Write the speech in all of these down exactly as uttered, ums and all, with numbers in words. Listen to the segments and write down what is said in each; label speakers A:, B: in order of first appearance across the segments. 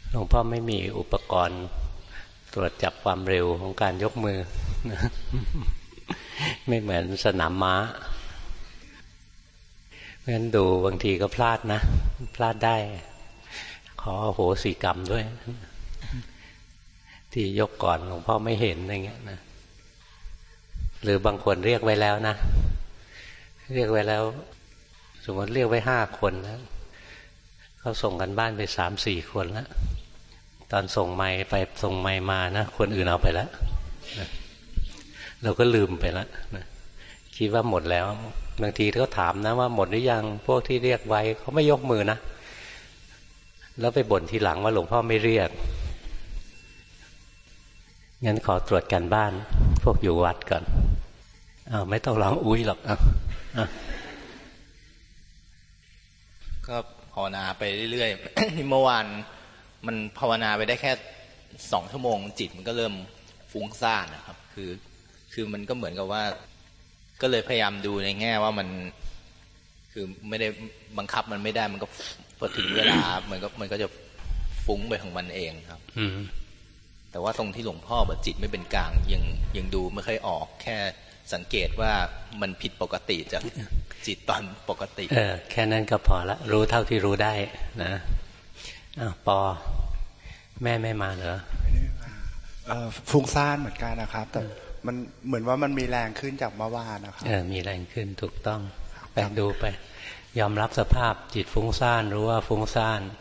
A: หลวงพ่อไม่มีอุปกรณ์ตรวจจับความเร็วของการยกมือ ไม่เหมือนสนามม้าเพราะฉะนั้นดูบางทีก็พลาดนะพลาดได้ขออโหสิกรรมด้วยที่ยกก่อนหลวงพ่อไม่เห็นอะไรเงี้ยนะหรือบางคนเรียกไว้แล้วนะเรียกไว้แล้วสมมติเรียกไว้ห้าคนนะเขาส่งกันบ้านไปสามสี่คนแล้วตอนส่งไมค์ไปส่งไมค์มานะคนอื่นเอาไปแล้วนะเราก็ลืมไปแล้วนะคิดว่าหมดแล้วบางทีเขาถามนะว่าหมดหรือยังพวกที่เรียกไว้เขาไม่ยกมือนะแล้วไปบ่นทีหลังว่าหลวงพ่อไม่เรียกงั้นขอตรวจกันบ้านพวกอยู่วัดก่อนอ้าวไม่ต้องร้องอุ้ยหรอกอ้าว
B: ก็ภาวนาไปเรื่อยๆ เมื่อวานมันภาวนาไปได้แค่สองชั่วโมงจิตมันก็เริ่มฟุ้งซ่านนะครับคือคือมันก็เหมือนกับว่าก็เลยพยายามดูในแง่ว่ามันคือไม่ได้บังคับมันไม่ได้มันก็พอถึงเวลามันก็มันก็จะฟุ้งไปของมันเองครับแต่ว่าตรงที่หลวงพ่อบอกจิตไม่เป็นกลางยังยังดูไม่ค่อยออกแค่สังเกตว่ามันผิดปกติจากจิตตอนปกติเออ
A: แค่นั้นก็พอละรู้เท่าที่รู้ได้นะอ้าวปอแม่ไม่มาเหรอไม่ได้มา
C: เออฟุ้งซ่านเหมือนกันนะครับแต่มันเหมือนว่ามันมีแรงขึ้นจากเมื่อวานนะครับ
A: เออมีแรงขึ้นถูกต้องไปดูไปยอมรับสภาพจิตฟุ้งซ่านรู้ว่าฟุ้งซ่าน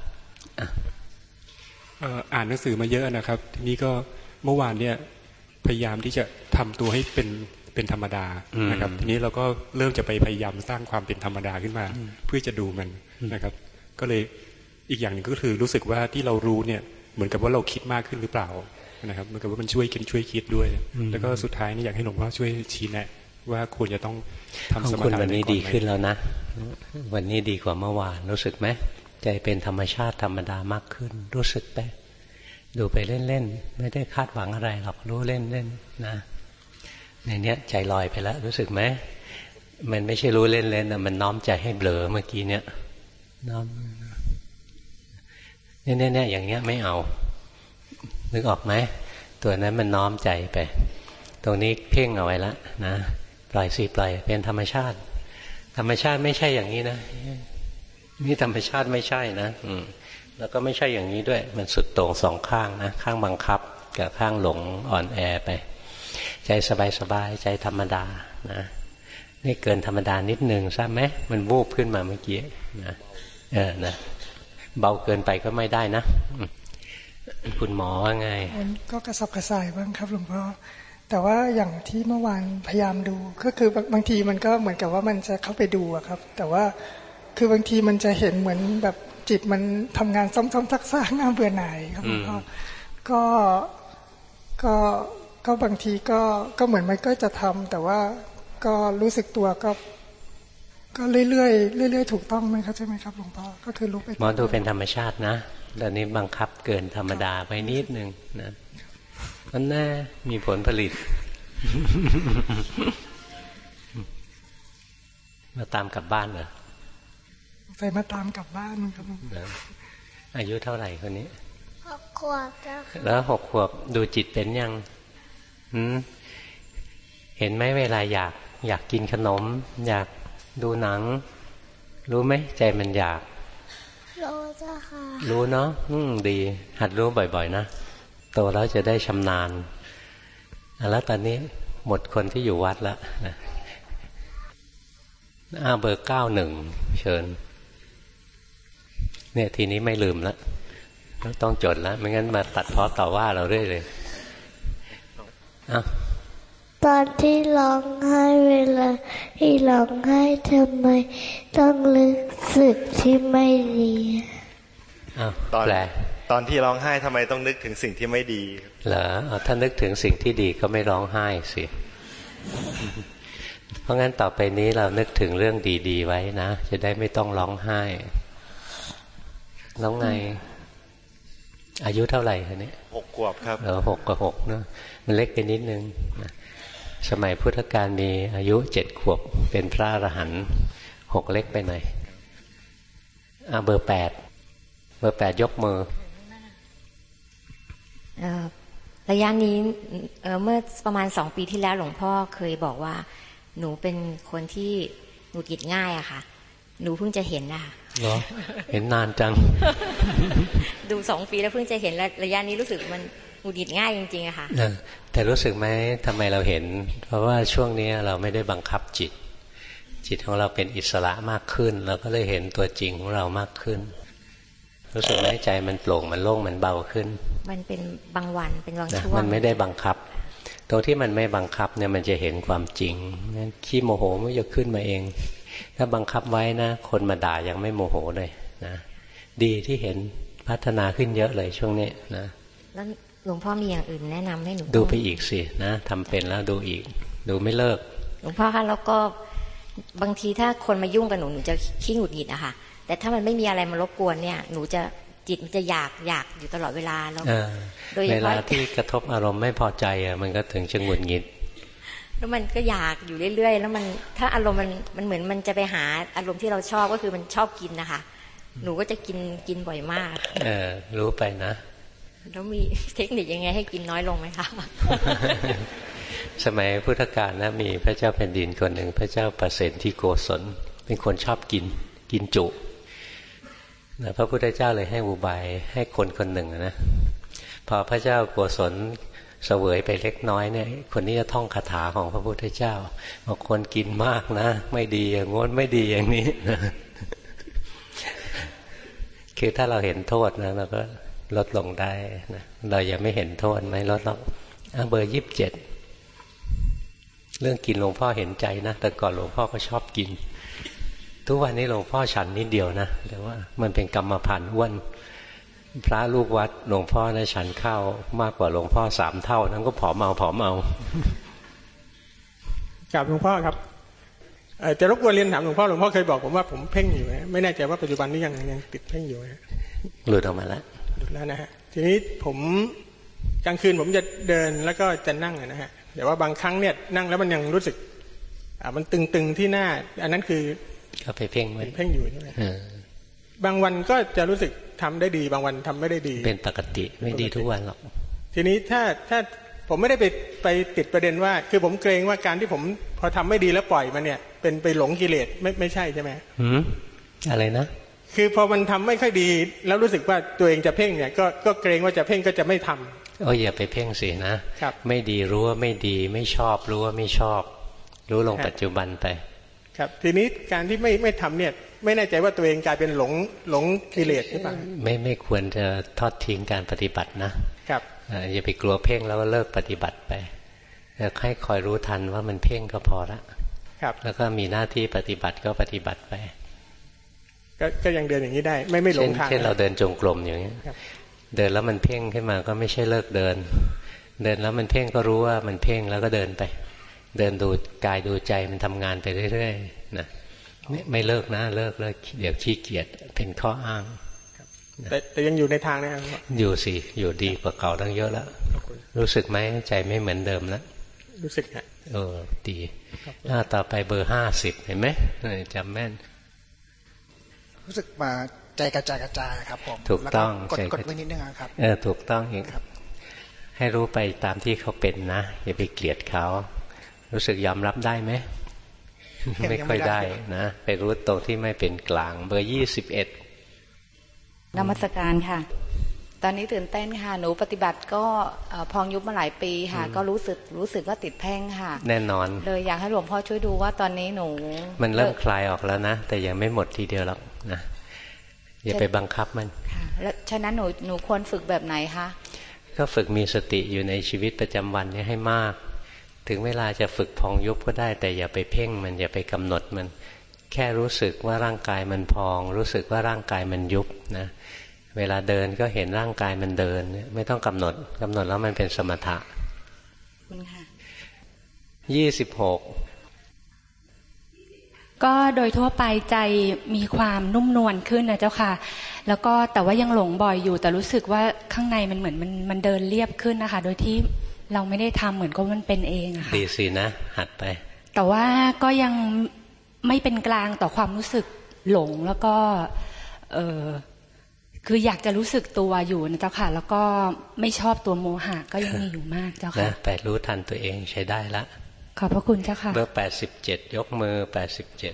D: อ่านหนังสือมาเยอะนะครับทีนี้ก็เมื่อวานเนี่ยพยายามที่จะทำตัวให้เป็นเป็นธรรมดานะครับทีนี้เราก็เริ่มจะไปพยายามสร้างความเป็นธรรมดาขึ้นมาเพื่อจะดูมันนะครับก็เลยอีกอย่างหนึ่งก็คือรู้สึกว่าที่เรารู้เนี่ยเหมือนกับว่าเราคิดมากขึ้นหรือเปล่านะครับเหมือนกับว่ามันช่วยคิดช่วยคิดด้วยแล้วก็สุดท้ายนี่อยากให้หลวงพ่อช่วยชี้แนะว่าควรจะต้องทำสมถะ
A: วันนี้ดีขึ้นแล้วนะวันนี้ดีกว่าเมื่อวานรู้สึกไหมใจเป็นธรรมชาติธรรมดามากขึ้นรู้สึกไปดูไปเล่นๆไม่ได้คาดหวังอะไรหรอกรู้เล่นๆนะในเนี้ยใจลอยไปแล้วรู้สึกไหมมันไม่ใช่รู้เล่นๆนะมันน้อมใจให้เบลอเมื่อกี้เนี้ยน้อมเนี่ยเนี่ยอย่างเงี้ยไม่เอานึกออกไหมตัวนั้นมันน้อมใจไปตรงนี้เพ่งเอาไว้แล้วนะปล่อยสิปล่อยเป็นธรรมชาติธรรมชาติไม่ใช่อย่างนี้นะนี่ธรรมชาติไม่ใช่นะอืมแล้วก็ไม่ใช่อย่างนี้ด้วยมันสุดโต่งสองข้างนะข้างบังคับกับข้างหลงอ่อนแอไปใจสบายๆใจธรรมดานะนี่เกินธรรมดานิดนึงทราบไหมมันวูบขึ้นมาเมื่อกี้นะเออนะเบาเกินไปก็ไม่ได้นะคุณหมอว่าไง
E: มันก็กระสับกระส่ายบ้างครับหลวงพ่อแต่ว่าอย่างที่เมื่อวานพยายามดูก็คือบางทีมันก็เหมือนกับว่ามันจะเข้าไปดูอะครับแต่ว่าคือบางทีมันจะเห็นเหมือนแบบจิตมันทำงานซ้ำๆซักๆน่าเบื่อหน่ายครับหลวงพ่อก็ก็ก็บางทีก็ก็เหมือนมันก็จะทำแต่ว่าก็รู้สึกตัวก็ก็เรื่อยๆเรื่อยๆถูกต้องไหมครับใช่ไหมครับหลวงพ่อก็คือรู้ไป
A: มองดูเป็นธรรมชาตินะตอนนี้บังคับเกินธรรมดาไปนิดนึงนะมันน่ามีผลผลิตมาตามกลับบ้านเหรอ
E: ใส่มาตามกลับบ้านครับ
A: อายุเท่าไหร่คนนี้
F: หกขวบแล้ว
A: แล้วหกขวบดูจิตเป็นยังหืมเห็นไหมเวลาอยากอยากกินขนมอยากดูหนังรู้ไหมใจมันอยาก
F: รู้จ้ะค่ะ
A: รู้เนาะอืมดีหัดรู้บ่อยๆนะโตแล้วจะได้ชำนาญแล้วตอนนี้หมดคนที่อยู่วัดแล้วนะอ้าเบอร์เก้าหนึ่งเชิญเนี่ยทีนี้ไม่ลืมแล้วต้องจดแล้วไม่งั้นมาตัดพ้อต่อว่าเราเรื่อยเลยอ้าว
F: ตอนที่ร้องไห้เวลาที่ร้องไห้ทำไมต้องรู้สึกที่ไม่ดี
A: อ้าวตอนแปล
G: ตอนที่ร้องไห้ทำไมต้องนึกถึงสิ่งที่ไม่ดี
A: เหรอถ้านึกถึงสิ่งที่ดีก็ไม่ร้องไห้สิเพราะงั้นต่อไปนี้เรานึกถึงเรื่องดีๆไว้นะจะได้ไม่ต้องร้องไห้น้องไงอายุเท่าไหร่คะเนี่ย
G: หกขวบครับ
A: เออหกกับหกเนาะมันเล็กไปนิดนึงนะสมัยพุทธกาลมีอายุเจ็ดขวบเป็นพระอรหันต์หกเล็กไปหน่อยอ่ะเบอร์แปดเบอร์แปดยกมือ
H: ระยะนี้เมื่อประมาณสองปีที่แล้วหลวงพ่อเคยบอกว่าหนูเป็นคนที่หงุดหงิดง่ายอะค่ะหนูเพิ่งจะเห็นนะคะ
A: เหรอเห็นนานจัง
H: ดูสองปีแล้วเพิ่งจะเห็นระยะนี้รู้สึกมันหงุดหงิดง่ายจริงๆอะค่ะ
A: แต่รู้สึกไหมทำไมเราเห็นเพราะว่าช่วงนี้เราไม่ได้บังคับจิตจิตของเราเป็นอิสระมากขึ้นเราก็เลยเห็นตัวจริงของเรามากขึ้นรู้สึกไหมใจมันโปร่งมันโล่งมันเบาขึ้น
H: มันเป็นบางวันเป็นบางช่วง
A: มันไม่ได้บังคับตรงที่มันไม่บังคับเนี่ยมันจะเห็นความจริงงั้นขี้โมโหมันจะขึ้นมาเองถ้าบังคับไว้นะคนมาด่ายังไม่โมโหเลยนะดีที่เห็นพัฒนาขึ้นเยอะเลยช่วงนี้นะ
H: แล้วหลวงพ่อมีอย่างอื่นแนะนำให้หนู
A: ดูไปอีกสินะทำเป็นแล้วดูอีกดูไม่เลิก
H: หลวงพ่อคะแล้วก็บางทีถ้าคนมายุ่งกับหนูหนูจะขี้หงุดหงิดอะค่ะแต่ถ้ามันไม่มีอะไรมารบกวนเนี่ยหนูจะจิตมันจะอยากอยากอยู่ตลอดเวลาแล้ว
A: โดยเฉพาะเวลาที่กระทบอารมณ์ไม่พอใจอะมันก็ถึงจะหงุดหงิด
H: แล้วมันก็อยากอยู่เรื่อยๆแล้วมันถ้าอารมณ์มันมันเหมือนมันจะไปหาอารมณ์ที่เราชอบก็คือมันชอบกินนะคะหนูก็จะกินกินบ่อยมาก
A: เออรู้ไปนะ
H: แล้วมีเทคนิคยังไงให้กินน้อยลงไหมคะ
A: สมัยพุทธกาลนะมีพระเจ้าแผ่นดินคนหนึ่งพระเจ้าประเสนที่โกศลเป็นคนชอบกินกินจุนะพระพุทธเจ้าเลยให้อุบายให้คนคนหนึ่งนะพอพระเจ้าโกศลเสวยไปเล็กน้อยเนี่ยคนนี้จะท่องคาถาของพระพุทธเจ้าบอกคนกินมากนะไม่ดีอย่างง้นไม่ดีอย่างนี้นะคือถ้าเราเห็นโทษนะเราก็ลดลงได้นะเรายังไม่เห็นโทษไม่ลดลงเบอร์ยี่สิบเจ็ดเรื่องกินหลวงพ่อเห็นใจนะแต่ก่อนหลวงพ่อก็ชอบกินทุกวันนี้หลวงพ่อฉันนิดเดียวนะแต่ว่ามันเป็นกรรมพันธุ์อ้วนพระลูกวัดหลวงพ่อนะฉันข้าวมากกว่าหลวงพ่อสามเท่านั้นก็ผอมเอาผอมเอา
I: กราบหลวงพ่อครับจะรบกวนเรียนถามหลวงพ่อหลวงพ่อเคยบอกผมว่าผมเพ่งอยู่ไม่แน่ใจว่าปัจจุบันนี้ยังยังติดเพ่งอยู่
A: หลุดออกมาแล้ว
I: หลุดแล้วนะฮะทีนี้ผมกลางคืนผมจะเดินแล้วก็จะนั่งนะฮะแต่ว่าบางครั้งเนี่ยนั่งแล้วมันยังรู้สึกอ่ามันตึงๆที่หน้าอันนั้นคือ
A: ก็ไปเพ่งไว้
I: เพ่งอยู่ใช่ไหมบางวันก็จะรู้สึกทำได้ดีบางวันทำไม่ได้ดี
A: เป็นปกติไม่ดีทุกวันหรอก
I: ทีนี้ถ้าถ้าผมไม่ได้ไปไปติดประเด็นว่าคือผมเกรงว่าการที่ผมพอทำไม่ดีแล้วปล่อยมันเนี่ยเป็นไปหลงกิเลสไม่ไม่ใช่ใช่ไหม
A: หืมอะไรนะ
I: คือพอมันทำไม่ค่อยดีแล้วรู้สึกว่าตัวเองจะเพ่งเนี่ยก็ก็เกรงว่าจะเพ่งก็จะไม่ทำ
A: โอ้ยอย่าไปเพ่งสินะครับไม่ดีรู้ว่าไม่ดีไม่ชอบรู้ว่าไม่ชอบรู้ลงปัจจุบันไป
I: ครับทีนี้การที่ไม่ไม่ทำเนี่ยไม่แน่ใจว่าตัวเองกลายเป็นหลงหลงกิเลสหรือเปล่า
A: ไม่ไม่ควรจะทอดทิ้งการปฏิบัตินะครับอย่าไปกลัวเพ่งแล้วเลิกปฏิบัติไปให้คอยรู้ทันว่ามันเพ่งก็พอละ
I: ครับ
A: แล้วก็มีหน้าที่ปฏิบัติก็ปฏิบัติไป
I: ก็ก็ยังเดินอย่างนี้ได้ไม่ไม่หลงทาง
A: เช่นเราเดินจงกรมอย่างนี้เดินแล้วมันเพ่งขึ้นมาก็ไม่ใช่เลิกเดินเดินแล้วมันเพ่งก็รู้ว่ามันเพ่งแล้วก็เดินไปเดินดูกายดูใจมันทำงานไปเรื่อยๆนะไม่ไม่เลิกนะเลิกเลิกเดี๋ยวขี้เกียจเป็นข้ออ้าง
I: แต่แต่ยังอยู่ในทางนะครับ
A: อยู่สิอยู่ดีกว่าเก่าตั้งเยอะแล้วรู้สึกไหมใจไม่เหมือนเดิมแล้ว
I: รู้สึกฮะ
A: เออดีหน้าต่อไปเบอร์ห้าสิบเห็นไหมจำแม่น
J: รู้สึกมาใจกระจายกระจายครับผม
A: ถูกต้อง
J: กดกดไว้นิดนึงครับ
A: เออถูกต้องเองครับให้รู้ไปตามที่เขาเป็นนะอย่าไปเกลียดเขารู้สึกยอมรับได้ไหมไม่ค่อยได้นะไปรู้ตรงที่ไม่เป็นกลางเบอร์ยี่สิบเอ็ด
K: นมัสการค่ะตอนนี้ตื่นเต้นค่ะหนูปฏิบัติก็พองยุบมาหลายปีค่ะก็รู้สึกรู้สึกว่าติดแพ่งค่ะ
A: แน่นอน
K: เลยอยากให้หลวงพ่อช่วยดูว่าตอนนี้หนู
A: มันเริ่มคลายออกแล้วนะแต่ยังไม่หมดทีเดียวหรอกนะอย่าไปบังคับมัน
K: ค่ะแล้วฉะนั้นหนูหนูควรฝึกแบบไหนคะ
A: ก็ฝึกมีสติอยู่ในชีวิตประจำวันนี้ให้มากถึงเวลาจะฝึกพองยุบก็ได้แต่อย่าไปเพ่งมันอย่าไปกำหนดมันแค่รู้สึกว่าร่างกายมันพองรู้สึกว่าร่างกายมันยุบนะเวลาเดินก็เห็นร่างกายมันเดินไม่ต้องกำหนดกำหนดแล้วมันเป็นสมถะ
K: คุณค่ะ
A: ยี่สิบหก
L: ก็โดยทั่วไปใจมีความนุ่มนวลขึ้นนะเจ้าค่ะแล้วก็แต่ว่ายังหลงบ่อยอยู่แต่รู้สึกว่าข้างในมันเหมือนมันมันเดินเรียบขึ้นนะคะโดยที่เราไม่ได้ทำเหมือนกับมันเป็นเองอะค่ะ
A: ดีสินะหัดไป
L: แต่ว่าก็ยังไม่เป็นกลางต่อความรู้สึกหลงแล้วก็เออคืออยากจะรู้สึกตัวอยู่นะเจ้าค่ะแล้วก็ไม่ชอบตัวโมหะก็ยังมีอยู่มากเจ้าค่ะ
A: ไปรู้ทันตัวเองใช้ได้ละ
L: ขอบพระคุณเจ้าค่ะ
A: เบอร์แปดสิบเจ็ดยกมือแปดสิบเจ็ด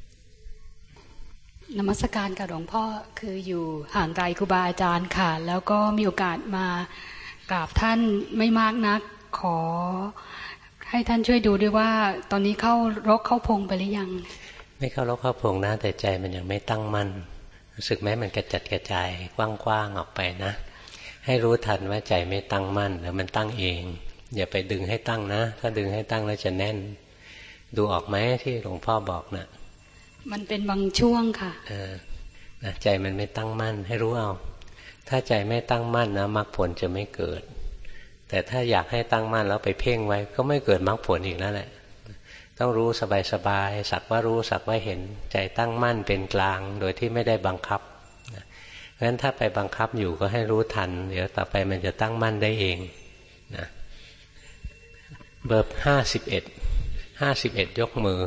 M: นมัสการกับหลวงพ่อคืออยู่ห่างไกลครูบาอาจารย์ค่ะแล้วก็มีโอกาสมากราบท่านไม่มากนักขอให้ท่านช่วยดูด้วยว่าตอนนี้เข้ารกเข้าพงไปหรือยัง
A: ไม่เข้ารกเข้าพงนะแต่ใจมันยังไม่ตั้งมั่นรู้สึกไหมมันกระจัดกระจายกว้างๆออกไปนะให้รู้ทันว่าใจไม่ตั้งมั่นแล้วมันตั้งเองอย่าไปดึงให้ตั้งนะถ้าดึงให้ตั้งแล้วจะแน่นดูออกไหมที่หลวงพ่อบอกนะ
M: มันเป็นบางช่วงค่ะ
A: เออนะใจมันไม่ตั้งมั่นให้รู้เอาถ้าใจไม่ตั้งมั่นนะมรรคผลจะไม่เกิดแต่ถ้าอยากให้ตั้งมั่นแล้วไปเพ่งไว้ก็ไม่เกิดมรรคผลอีกนั่นแหละต้องรู้สบายๆสักว่ารู้สักว่าเห็นใจตั้งมั่นเป็นกลางโดยที่ไม่ได้บังคับนะเพราะฉะนั้นถ้าไปบังคับอยู่ก็ให้รู้ทันเดี๋ยวต่อไปมันจะตั้งมั่นได้เองนะเบอร์ห้าสิบเอ็ดห้าสิบเอ็ดยกมือ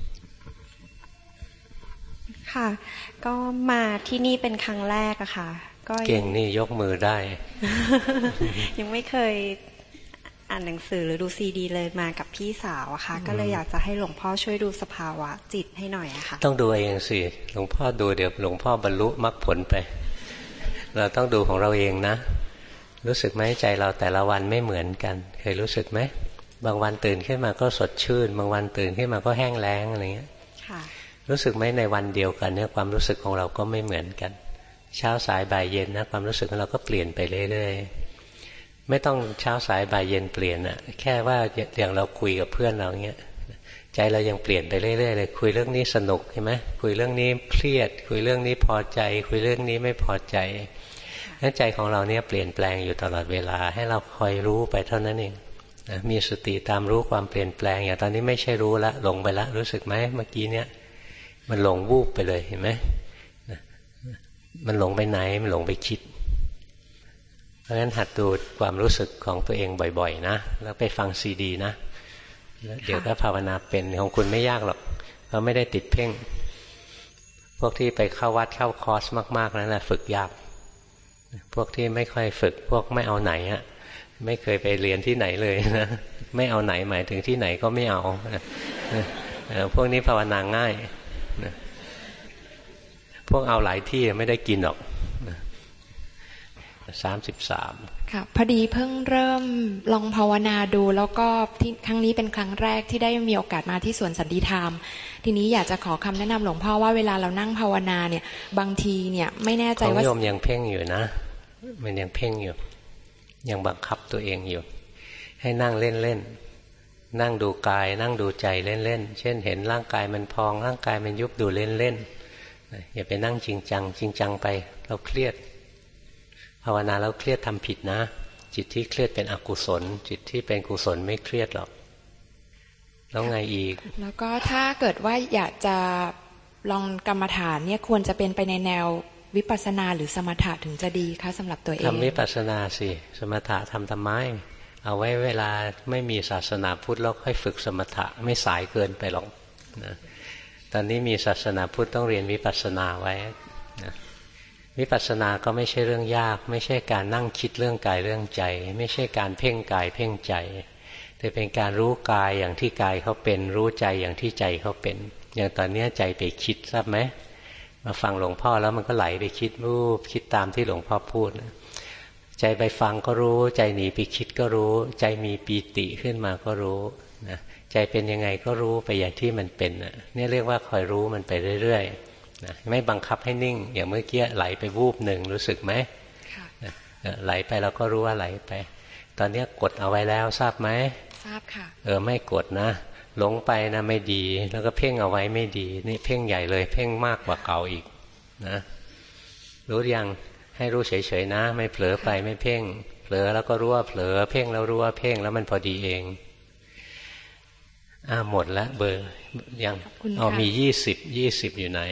N: ค่ะก็มาที่นี่เป็นครั้งแรกอะค่ะก็
A: เก่งนี่ยกมือได้
N: ยังไม่เคยอ่านหนังสือหรือดูซีดีเลยมากับพี่สาวอะค่ะก็เลยอยากจะให้หลวงพ่อช่วยดูสภาวะจิตให้หน่อยอะค่ะ
A: ต้องดูเองสิหลวงพ่อดูเดี๋ยวหลวงพ่อบรรลุมรรคผลไปเราต้องดูของเราเองนะรู้สึกไหมใจเราแต่ละวันไม่เหมือนกันเคยรู้สึกไหมบางวันตื่นขึ้นมาก็สดชื่นบางวันตื่นขึ้นมาก็แห้งแล้งอะไรเงี้ยรู้สึกไหมในวันเดียวกันเนี่ยความรู้สึกของเราก็ไม่เหมือนกันเช้าสายบ่ายเย็นนะความรู้สึกของเราก็เปลี่ยนไปเรื่อยๆไม่ต้องเช้าสายบ่ายเย็นเปลี่ยนอะแค่ว่าอย่างเราคุยกับเพื่อนเราเงี้ยใจเรายังเปลี่ยนไปเรื่อยๆเลยคุยเรื่องนี้สนุกใช่ไหมคุยเรื่องนี้เครียดคุยเรื่องนี้พอใจคุยเรื่องนี้ไม่พอใจนั้นใจของเราเนี่ยเปลี่ยนแปลงอยู่ตลอดเวลาให้เราคอยรู้ไปเท่านั้นเองมีสติตามรู้ความเปลี่ยนแปลงอย่างตอนนี้ไม่ใช่รู้ละหลงไปละรู้สึกไหมเมื่อกี้เนี่ยมันหลงวูบไปเลยเห็นไหมมันหลงไปไหนมันหลงไปคิดเพราะฉะนั้นหัดดูความรู้สึกของตัวเองบ่อยๆนะแล้วไปฟังซีดีนะเดี๋ยวก็ภาวนาเป็นของคุณไม่ยากหรอกเราไม่ได้ติดเพ่งพวกที่ไปเข้าวัดเข้าคอร์สมากๆนั่นแหละฝึกยากพวกที่ไม่ค่อยฝึกพวกไม่เอาไหนอะไม่เคยไปเรียนที่ไหนเลยนะไม่เอาไหนหมายถึงที่ไหนก็ไม่เอาพวกนี้ภาวนาง่ายพวกเอาหลายที่ไม่ได้กินหรอกสามสิบสาม
N: ค่ะพอดีเพิ่งเริ่มลองภาวนาดูแล้วก็ที่ครั้งนี้เป็นครั้งแรกที่ได้มีโอกาสมาที่สวนสันติธรรมทีนี้อยากจะขอคำแนะนำหลวงพ่อว่าเวลาเรานั่งภาวนาเนี่ยบางทีเนี่ยไม่แน่ใจว่า
A: ของโยมยังเพ่งอยู่นะมันยังเพ่งอยู่ยังบังคับตัวเองอยู่ให้นั่งเล่นๆนั่งดูกายนั่งดูใจเล่นๆเช่นเห็นร่างกายมันพองร่างกายมันยุบดูเล่นๆอย่าไปนั่งจริงจังจริงจังไปเราเครียดภาวนาแล้วเครียดทำผิดนะจิตที่เครียดเป็นอกุศลจิตที่เป็นกุศลไม่เครียดหรอกแล้วไงอีก
N: แล้วก็ถ้าเกิดว่าอยากจะลองกรรมฐานเนี่ยควรจะเป็นไปในแนววิปัสสนาหรือสมถะถึงจะดีคะสำหรับตัวเอง
A: ทำวิปัสสนาสิสมถะทำทำไมเอาไว้เวลาไม่มีศาสนาพุทธแล้วค่อยฝึกสมถะไม่สายเกินไปหรอกนะตอนนี้มีศาสนาพุทธต้องเรียนวิปัสสนาไว้นะวิปัสสนาก็ไม่ใช่เรื่องยากไม่ใช่การนั่งคิดเรื่องกายเรื่องใจไม่ใช่การเพ่งกายเพ่งใจแต่เป็นการรู้กายอย่างที่กายเขาเป็นรู้ใจอย่างที่ใจเขาเป็นอย่างตอนนี้ใจไปคิดทราบไหมมาฟังหลวงพ่อแล้วมันก็ไหลไปคิดรูปคิดตามที่หลวงพ่อพูดใจไปฟังก็รู้ใจหนีไปคิดก็รู้ใจมีปีติขึ้นมาก็รู้นะใจเป็นยังไงก็รู้ไปอย่างที่มันเป็นนะนี่เรียกว่าคอยรู้มันไปเรื่อยๆนะไม่บังคับให้นิ่งอย่างเมื่อกี้ไหลไปวูบหนึ่งรู้สึกไหมนะไหลไปเราก็รู้ว่าไหลไปตอนนี้กดเอาไว้แล้วทราบไหม
N: ทราบค่ะ
A: เออไม่กดนะหลงไปนะไม่ดีแล้วก็เพ่งเอาไว้ไม่ดีนี่เพ่งใหญ่เลยเพ่งมากกว่าเก่าอีกนะรู้ยังให้รู้เฉยๆนะไม่เผลอไปไม่เพ่งเผลอแล้วก็รู้ว่าเผลอเพ่งแล้วรู้ว่าเพ่งแล้วมันพอดีเองอ่าหมดแล้วเบอร์ยังอ๋อมียี่สิบยี่สิบอยู่ไหน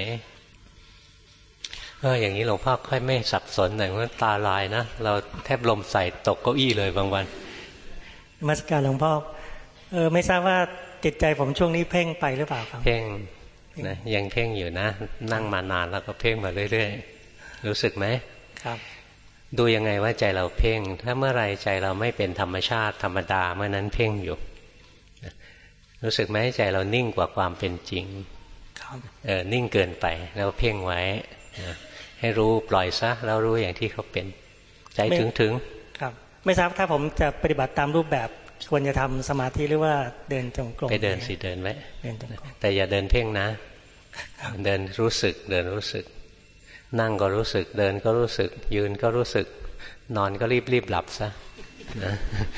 A: เอออย่างนี้หลวงพ่อค่อยไม่สับสนหน่อยเพราะตาลายนะเราแทบลมใส่ตกเก้าอี้เลยบางวัน
O: นมัสการหลวงพ่อเออไม่ทราบว่าจิตใจผมช่วงนี้เพ่งไปหรือเปล่าครับ
A: เพ่งนะยังเพ่งอยู่นะนั่งมานานแล้วก็เพ่งมาเรื่อยๆรู้สึกไหมครับดูยังไงว่าใจเราเพ่งถ้าเมื่อไรใจเราไม่เป็นธรรมชาติธรรมดาเมื่อนั้นเพ่งอยู่รู้สึกไหมใจเรานิ่งกว่าความเป็นจริงเออนิ่งเกินไปแล้วเพ่งไว้ให้รู้ปล่อยซะแล้วรู้อย่างที่เขาเป็นใจถึงถึงครับไม่ทราบถ้าผมจะปฏิบัติตามรูปแบบควรจะทำสมาธิหรือว่าเดินจงกรมไปเดินสิเดินไว้แต่อย่าเดินเพ่งนะเดินรู้สึกเดินรู้สึกนั่งก็รู้สึกเดินก็รู้สึกยืนก็รู้สึกนอนก็รีบรีบหลับซะนะ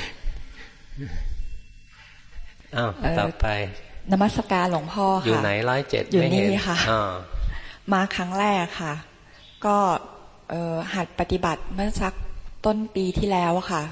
A: อ้าวต่อไป
P: นมัสการหลวงพ่อค่ะ
A: อยู่ไหนร้อยเจ็ด
P: อยู่นี่ค่ะมาครั้งแรกค่ะก็หัดปฏิบัติเมื่อสักต้นปีที่แล้วค่ะ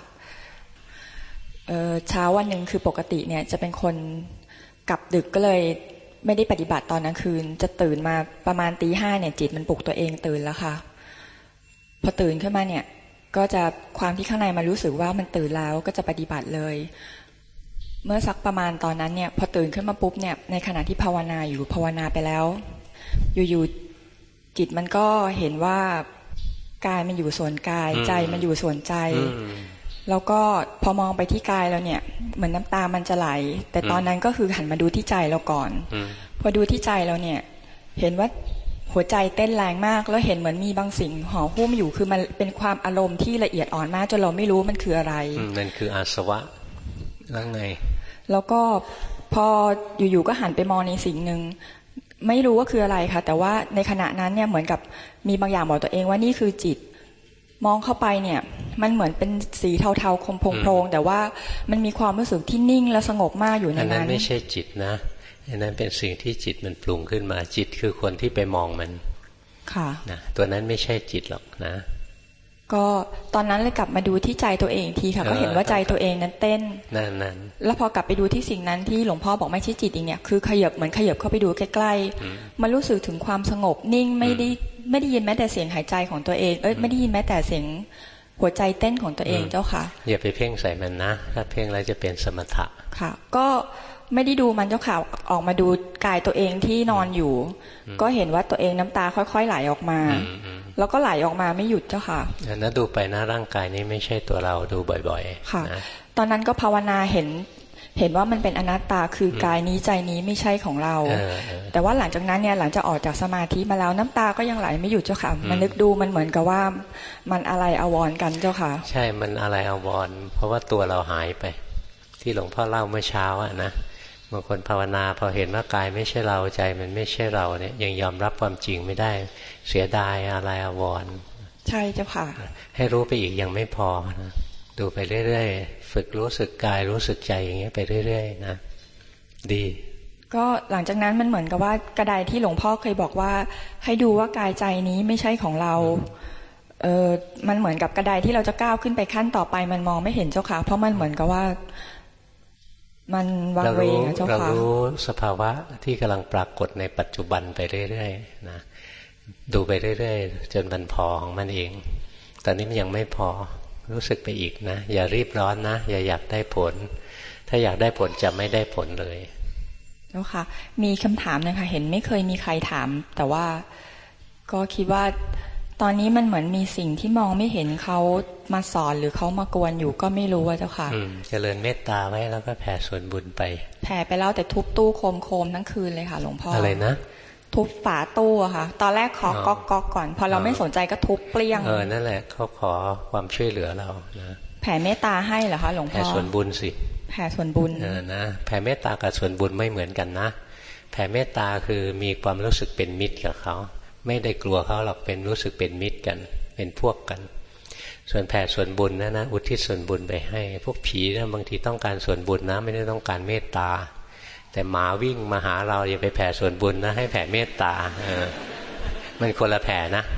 P: เช้าวันหนึ่งคือปกติเนี่ยจะเป็นคนกลับดึกก็เลยไม่ได้ปฏิบัติตอนกลางคืนจะตื่นมาประมาณตีห้าเนี่ยจิตมันปลุกตัวเองตื่นแล้วค่ะพอตื่นขึ้นมาเนี่ยก็จะความที่ข้างในมันรู้สึกว่ามันตื่นแล้วก็จะปฏิบัติเลยเมื่อสักประมาณตอนนั้นเนี่ยพอตื่นขึ้นมาปุ๊บเนี่ยในขณะที่ภาวนาอยู่ภาวนาไปแล้วอยู่ๆจิตมันก็เห็นว่ากายมันอยู่ส่วนกายใจมันอยู่ส่วนใจแล้วก็พอมองไปที่กายแล้วเนี่ยเหมือนน้ำตามันจะไหลแต่ตอนนั้นก็คือหันมาดูที่ใจเราก่อนพอดูที่ใจเราเนี่ยเห็นว่าหัวใจเต้นแรงมากแล้วเห็นเหมือนมีบางสิ่งห่อหุ้มอยู่คือมันเป็นความอารมณ์ที่ละเอียดอ่อนมากจนเราไม่รู้มันคืออะไร
A: มันคืออาสวะแล้วไง
P: แล้วก็พออยู่ๆก็หันไปมองในสิ่งหนึ่งไม่รู้ว่าคืออะไรค่ะแต่ว่าในขณะนั้นเนี่ยเหมือนกับมีบางอย่างบอกตัวเองว่านี่คือจิตมองเข้าไปเนี่ยมันเหมือนเป็นสีเทาๆคมโพรงๆแต่ว่ามันมีความรู้สึกที่นิ่งและสงบมากอยู่ในนั้นอันนั้น
A: ไม่ใช่จิตนะอันนั้นเป็นสิ่งที่จิตมันปรุงขึ้นมาจิตคือคนที่ไปมองมัน
P: ค่ะ
A: นะตัวนั้นไม่ใช่จิตหรอกนะ
P: ก็ตอนนั้นเลยกลับมาดูที่ใจตัวเองทีค่ะก็เห็นว่าใจตัวเองนั้นเต้น
A: นั่น
P: ๆแล้วพอกลับไปดูที่สิ่งนั้นที่หลวงพ่อบอกไม่ใช่จิตอีกเนี่ยคือขยับเหมือนขยับเข้าไปดูใกล้ๆมันรู้สึกถึงความสงบนิ่งไม่ได้ไม่ได้ยินแม้แต่เสียงหายใจของตัวเองเอ้ยไม่ได้ยินแม้แต่เสียงหัวใจเต้นของตัวเองเจ้าค่ะ
A: อย่าไปเพ่งใส่มันนะถ้าเพ่งแล้วจะเป็นสมถะ
P: ค่ะก็ไม่ได้ดูมันเจ้าค่ะออกมาดูกายตัวเองที่นอนอยู่ก็เห็นว่าตัวเองน้ำตาค่อยๆไหลออกมาแล้วก็ไหลออกมาไม่หยุดเจ้าค่ะ
A: นั้นดูไปนะร่างกายนี้ไม่ใช่ตัวเราดูบ่อยๆ
P: ค่ะตอนนั้นก็ภาวนาเห็นเห็นว่ามันเป็นอนัตตาคือกายนี้ใจนี้ไม่ใช่ของเราแต่ว่าหลังจากนั้นเนี่ยหลังจากออกจากสมาธิมาแล้วน้ำตาก็ยังไหลไม่หยุดเจ้าค่ะมันนึกดูมันเหมือนกับว่ามันอะไรอาวรกันเจ้าค่ะ
A: ใช่มันอะไรอาวรเพราะว่าตัวเราหายไปที่หลวงพ่อเล่าเมื่อเช้าอะนะบางคนภาวนาพอเห็นว่ากายไม่ใช่เราใจมันไม่ใช่เราเนี่ยยังยอมรับความจริงไม่ได้เสียดายอะไรอาวร
P: ใช่เจ้าค่ะ
A: ให้รู้ไปอีกยังไม่พอนะดูไปเรื่อยๆฝึกรู้สึกกายรู้สึกใจอย่างเงี้ยไปเรื่อยๆนะดี
P: ก็หลังจากนั้นมันเหมือนกับว่ากระไดที่หลวงพ่อเคยบอกว่าให้ดูว่ากายใจนี้ไม่ใช่ของเราเออมันเหมือนกับกระไดที่เราจะก้าวขึ้นไปขั้นต่อไปมันมองไม่เห็นเจ้าค่ะเพราะมันเหมือนกับว่ามันวางเวงเจ้าค่ะ
A: เรารู้สภาวะที่กำลังปรากฏในปัจจุบันไปเรื่อยๆนะดูไปเรื่อยๆจนมันพอของมันเองตอนนี้มันยังไม่พอรู้สึกไปอีกนะอย่ารีบร้อนนะอย่าอยากได้ผลถ้าอยากได้ผลจะไม่ได้ผลเลย
P: เจ้าค่ะมีคำถามนะคะเห็นไม่เคยมีใครถามแต่ว่าก็คิดว่าตอนนี้มันเหมือนมีสิ่งที่มองไม่เห็นเขามาสอนหรือเขามากวนอยู่ก็ไม่รู้ว่าเจ้าค่ะ
A: เจริญเมตตาไว้แล้วก็แผ่ส่วนบุญไป
P: แผ่ไปแล้วแต่ทุบตู้โคมโคมทั้งคืนเลยค่ะหลวงพ่อ
A: อะไรนะ
P: ทุบฝาตู้ค่ะตอนแรกขอก๊อกก๊อกก่อนพอเราไม่สนใจก็ทุบเปรี้ยง
A: เออนั่นแหละเขาขอความช่วยเหลือเรานะ
P: แผ่เมตตาให้เหรอคะหลวงพ่อ
A: แผ่ส่วนบุญสิ
P: แผ่ส่วนบุญ
A: เออนะแผ่เมตตากับส่วนบุญไม่เหมือนกันนะแผ่เมตตาคือมีความรู้สึกเป็นมิตรกับเขาไม่ได้กลัวเขาหรอกเป็นรู้สึกเป็นมิตรกันเป็นพวกกันส่วนแผ่ส่วนบุญนะนะอุทิศส่วนบุญไปให้พวกผีนะบางทีต้องการส่วนบุญนะไม่ได้ต้องการเมตตาแต่หมาวิ่งมาหาเราอย่าไปแผ่ส่วนบุญนะให้แผ่เมตตาเออมันคนละแผ่นะ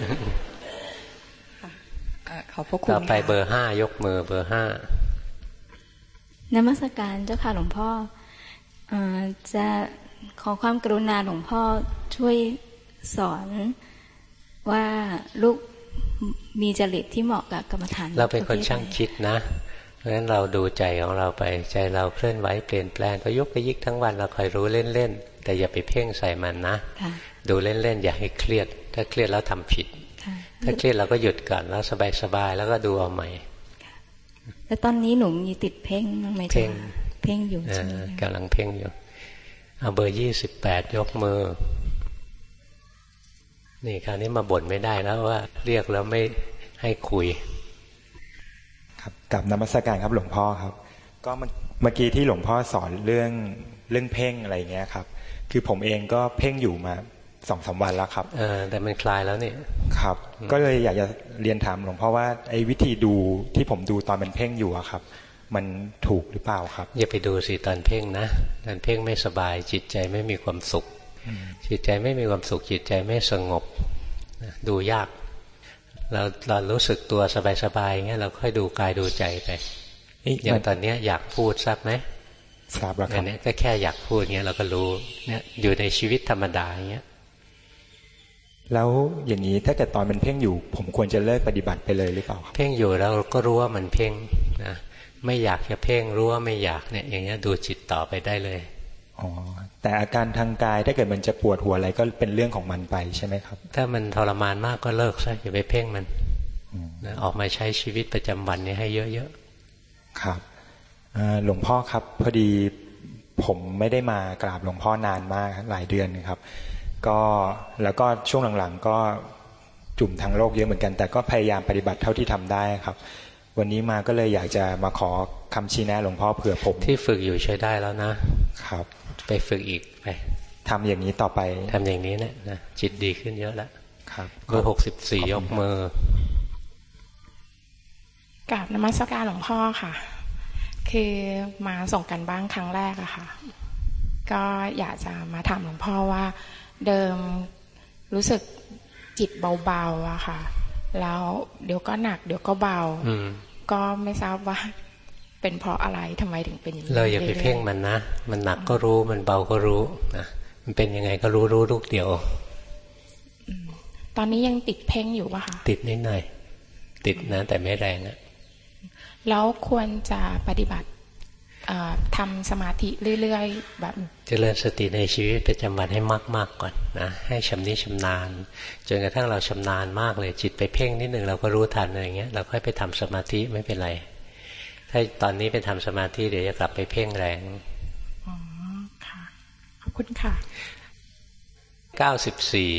P: ขอบพระคุณ
A: ต่อไปเบอร์ห้ายกมือเบอร์ห้าน
Q: มัสการเจ้าค่ะหลวงพ่อจะขอความกรุณาหลวงพ่อช่วยสอนว่าลูกมีจริตที่เหมาะกับกรรมฐาน
A: เราเป็นคนช่างคิดนะเพราะฉะนั้นเราดูใจของเราไปใจเราเคลื่อนไหวเปลี่ยนแปลงก็ยุกไปยิกทั้งวันเราคอยรู้เล่นๆแต่อย่าไปเพ่งใส่มันนะดูเล่นๆอย่าให้เครียดถ้าเครียดแล้วทำผิดถ้าเครียดเราก็หยุดก่อนแล้วสบายๆแล้วก็ดูเอาใหม่
Q: แล้วตอนนี้หนูมีติดเพ่งบ้างไหมจ๊ะเพ่งเพ่งอยู่ใช่ไหม
A: กำลังเพ่งอยู่เอาเบอร์ยี่สิบแปดยกมือนี่คราวนี้มาบ่นไม่ได้แล้วว่าเรียกแล้วไม่ให้คุย
R: ครับกับนมัสการครับหลวงพ่อครับก็เมื่อกี้ที่หลวงพ่อสอนเรื่องเรื่องเพ่งอะไรเงี้ยครับคือผมเองก็เพ่งอยู่มาสองสามวันแล้วครับ
A: เออแต่มันคลายแล้วนี่
R: ครับก็เลยอยากจะเรียนถามหลวงพ่อว่าไอ้วิธีดูที่ผมดูตอนมันเพ่งอยู่อะครับมันถูกหรือเปล่าครับ
A: อย่าไปดูสิตอนเพ่งนะตอนเพ่งไม่สบายจิตใจไม่มีความสุขจิตใจไม่มีความสุขจิตใจไม่สงบดูยากเราเรารู้สึกตัวสบายๆเงี้ยเราค่อยดูกายดูใจไปอย่างตอนนี้อยากพูดทราบไหม
R: ทราบแล้วครับ
A: อันนี้ก็แค่อยากพูดเงี้ยเราก็รู้เนี่ยอยู่ในชีวิตธรรมดาอย่างเงี้ย
R: แล้วอย่างนี้ถ้าเกิดตอนมันเพ่งอยู่ผมควรจะเลิกปฏิบัติไปเลยหรือเปล่า
A: เพ่งอยู่แล้วก็รู้ว่ามันเพ่งนะไม่อยากจะเพ่งรู้ว่าไม่อยากเนี่ยอย่างเงี้ยดูจิตต่อไปได้เลย
R: อ๋อแต่อาการทางกายถ้าเกิดมันจะปวดหัวอะไรก็เป็นเรื่องของมันไปใช่ไหมครับ
A: ถ้ามันทรมานมากก็เลิกซะอย่าไปเพ่งมันนะออกมาใช้ชีวิตประจำวันนี้ให้เยอะ
R: ๆครับหลวงพ่อครับพอดีผมไม่ได้มากราบหลวงพ่อนานมากหลายเดือนครับก็แล้วก็ช่วงหลังๆก็จุ่มทางโลกเยอะเหมือนกันแต่ก็พยายามปฏิบัติเท่าที่ทำได้ครับวันนี้มาก็เลยอยากจะมาขอคำชี้แนะหลวงพ่อเผื่อผม
A: ที่ฝึกอยู่ใช้ได้แล้วนะครับไปฝึกอีกไป
R: ทำอย่างนี้ต่อไป
A: ทำอย่างนี้เนี่ยนะจิตดีขึ้นเยอะแล้วครับเบอร์หกสิบสี่ยกมื
N: อกราบนมัสการหลวงพ่อค่ะคือมาส่งกันบ้างครั้งแรกอะค่ะก็อยากจะมาถามหลวงพ่อว่าเดิมรู้สึกจิตเบาๆอะค่ะแล้วเดี๋ยวก็หนักเดี๋ยวก็เบาก็ไม่ทราบว่าเป็นเพราะอะไรทำไมถึงเป็นอย่างนี้
A: เลยอย่าไปเพ่งมันนะมันหนักก็รู้มันเบาก็รู้นะมันเป็นยังไงก็รู้รู้ลูกเดียว
N: ตอนนี้ยังติดเพ่งอยู่ป่ะคะ
A: ติดนิดหน่อยติดนะแต่ไม่แรงนะ
N: แล้วควรจะปฏิบัติทำสมาธิเรื่อยๆแบบ
A: เจริญสติในชีวิตประจำวันให้มากๆก่อนนะให้ชำนิชำนาญจนกระทั่งเราชำนาญมากเลยจิตไปเพ่งนิดหนึ่งเราก็รู้ทันอะไรเงี้ยเราค่อยไปทำสมาธิไม่เป็นไรถ้าตอนนี้ไปทำสมาธิเดี๋ยวจะกลับไปเพ่งแรง
N: อ๋อค่ะขอบคุณค่ะ
A: เก้าสิบสี่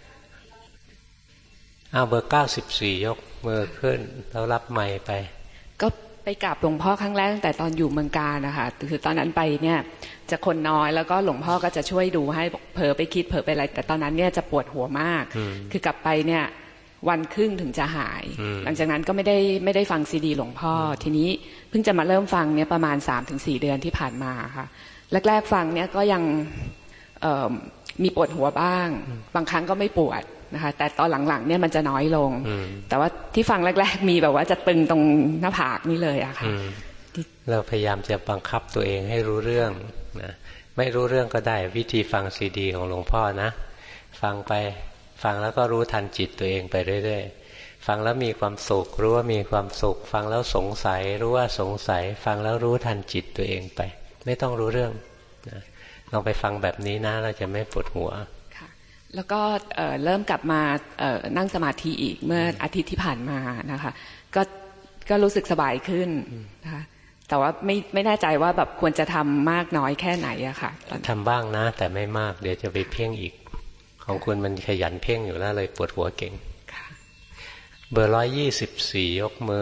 A: อ้าวเบอร์เก้าสิบสี่ยกมือขึ้นแล้วรับไมค์ไป
S: ก็ไปกราบหลวงพ่อครั้งแรกตั้งแต่ตอนอยู่เมืองกาญนะคะคือตอนนั้นไปเนี่ยจะคนน้อยแล้วก็หลวงพ่อก็จะช่วยดูให้เผลอไปคิดเผลอไปอะไรแต่ตอนนั้นเนี่ยจะปวดหัวมากคือกลับไปเนี่ยวันครึ่งถึงจะหายหลังจากนั้นก็ไม่ได้ไม่ได้ฟังซีดีหลวงพ่อทีนี้เพิ่งจะมาเริ่มฟังเนี่ยประมาณ สามถึงสี่ เดือนที่ผ่านมาค่ะแรกๆฟังเนี่ยก็ยังมีปวดหัวบ้างบางครั้งก็ไม่ปวดนะคะแต่ตอนหลังๆเนี่ยมันจะน้อยลงแต่ว่าที่ฟังแรกๆมีแบบว่าจะตึงตรงหน้าผากนี่เลยอะค่ะ
A: เราพยายามจะบังคับตัวเองให้รู้เรื่องนะไม่รู้เรื่องก็ได้วิธีฟังซีดีของหลวงพ่อนะฟังไปฟังแล้วก็รู้ทันจิตตัวเองไปเรื่อยๆฟังแล้วมีความสุขรู้ว่ามีความสุขฟังแล้วสงสัยรู้ว่าสงสัยฟังแล้วรู้ทันจิตตัวเองไปไม่ต้องรู้เรื่องนะลองไปฟังแบบนี้นะเราจะไม่ปวดหัว
S: แล้วก็เริ่มกลับมานั่งสมาธิอีกเมื่ออาทิตย์ที่ผ่านมานะคะก็ก็รู้สึกสบายขึ้นนะคะแต่ว่าไม่ไม่แน่ใจว่าแบบควรจะทำมากน้อยแค่ไหนอะค่ะ
A: ทำบ้างนะแต่ไม่มากเดี๋ยวจะไปเพ่งอีกของคุณมันขยันเพ่งอยู่แล้วเลยปวดหัวเก่งเบอร์ร้อยยี่สิบสี่ยกมื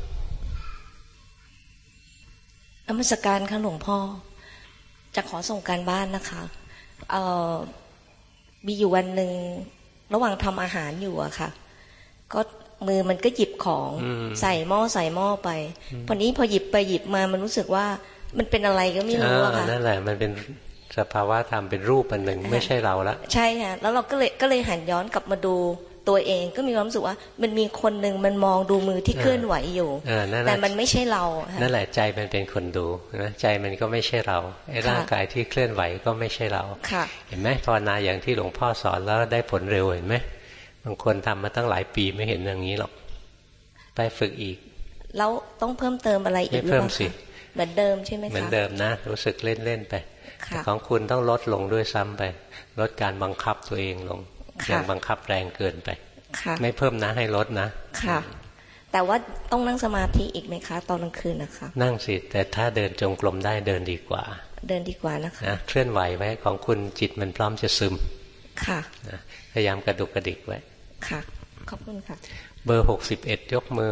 A: อน
T: มัสการค่ะหลวงพ่อจะขอส่งการบ้านนะคะเอ่อมีอยู่วันหนึ่งระหว่างทำอาหารอยู่อะค่ะก็มือมันก็หยิบของใส่หม้อใส่หม้อไปพอนี้พอหยิบไปหยิบมามันรู้สึกว่ามันเป็นอะไรก็ไม่รู้อะค่ะ
A: นั่นแหละมันเป็นสภาวะธรรมเป็นรูปอันหนึ่งไม่ใช่เราละ
T: ใช่ค่ะแล้วเราก็เลยก็เลยหันย้อนกลับมาดูตัวเองก็มีความรู้สึกว่ามันมีคนหนึ่งมันมองดูมือที่เคลื่อนไหวอยู่แต่มันไม่ใช่เรา
A: นั่นแหละใจมันเป็นคนดูนะใจมันก็ไม่ใช่เราไอ้ร่างกายที่เคลื่อนไหวก็ไม่ใช่เราเห็นไหมภาวนาอย่างที่หลวงพ่อสอนแล้วได้ผลเร็วเห็นไหมบางคนทำมาตั้งหลายปีไม่เห็นอย่างนี้หรอกไปฝึกอีก
T: แล้วต้องเพิ่มเติมอะไรอีก
A: ไม่เพิ่มสิ
T: เหมือนเดิมใช่ไหมคะ
A: เหมือนเดิมนะรู้สึกเล่นๆไปของคุณต้องลดลงด้วยซ้ำไปลดการบังคับตัวเองลงอย่างบังคับแรงเกินไป
T: ค่ะ
A: ไม่เพิ่มนะให้ลดนะ
T: ค่ะแต่ว่าต้องนั่งสมาธิอีกไหมคะตอนกลางคืนนะคะ
A: นั่งสิแต่ถ้าเดินจงกรมได้เดินดีกว่า
T: เดินดีกว่านะคะ
A: นะเคลื่อนไหวไว้ของคุณจิตมันพร้อมจะซึม
T: ค่ะ
A: นะพยายามกระดุกกระดิกไว้
T: ค่ะขอบคุณค่ะ
A: เบอร์หกสิบเอ็ดยกมือ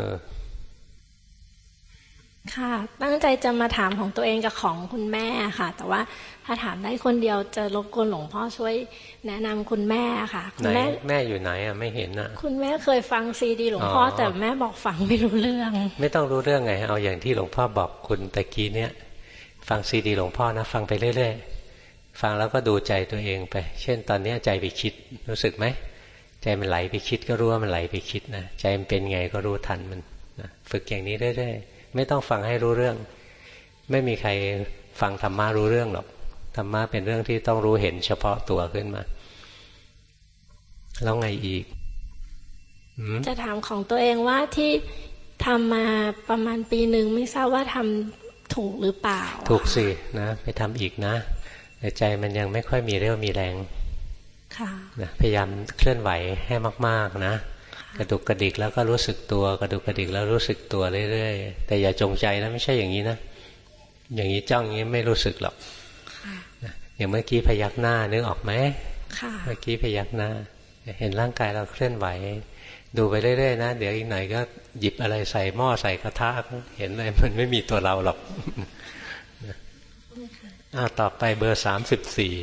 U: ค่ะตั้งใจจะมาถามของตัวเองกับของคุณแม่ค่ะแต่ว่าถ้าถามได้คนเดียวจะรบกวนหลวงพ่อช่วยแนะนำคุณแม่ค่ะ
A: คุณแม่แม่อยู่ไหนอ่ะไม่เห็นอ่ะ
U: คุณแม่เคยฟังซีดีหลวงพ่อแต่แม่บอกฟังไม่รู้เรื่อง
A: ไม่ต้องรู้เรื่องไงเอาอย่างที่หลวงพ่อบอกคุณตะกี้เนี่ยฟังซีดีหลวงพ่อนะฟังไปเรื่อยๆฟังแล้วก็ดูใจตัวเองไปเช่นตอนนี้ใจไปคิดรู้สึกไหมใจมันไหลไปคิดก็รู้ว่ามันไหลไปคิดนะใจมันเป็นไงก็รู้ทันมันนะฝึกอย่างนี้เรื่อยๆไม่ต้องฟังให้รู้เรื่องไม่มีใครฟังธรรมะรู้เรื่องหรอกธรรมะเป็นเรื่องที่ต้องรู้เห็นเฉพาะตัวขึ้นมาแล้วไงอีก
U: จะถามของตัวเองว่าที่ทำมาประมาณปีหนึ่งไม่ทราบว่าทำถูกหรือเปล่า
A: ถูกสินะไปทำอีกนะแต่ใจมันยังไม่ค่อยมีเรี่ยวมีแรง
U: ค่ะ
A: นะพยายามเคลื่อนไหวให้มากๆนะกระดุกกระดิกแล้วก็รู้สึกตัวกระดุกกระดิกแล้วรู้สึกตัวเรื่อยๆแต่อย่าจงใจนะไม่ใช่อย่างนี้นะอย่างนี้จ้องอย่างนี้ไม่รู้สึกหรอกอย่างเมื่อกี้พยักหน้านึกออกไหมเมื่อกี้พยักหน้าเห็นร่างกายเราเคลื่อนไหวดูไปเรื่อยๆนะเดี๋ยวอีกหน่อยก็หยิบอะไรใส่หม้อใส่กระทะเห็นเลยมันไม่มีตัวเราหรอกอ้าวต่อไปเบอร์สามสิบสี่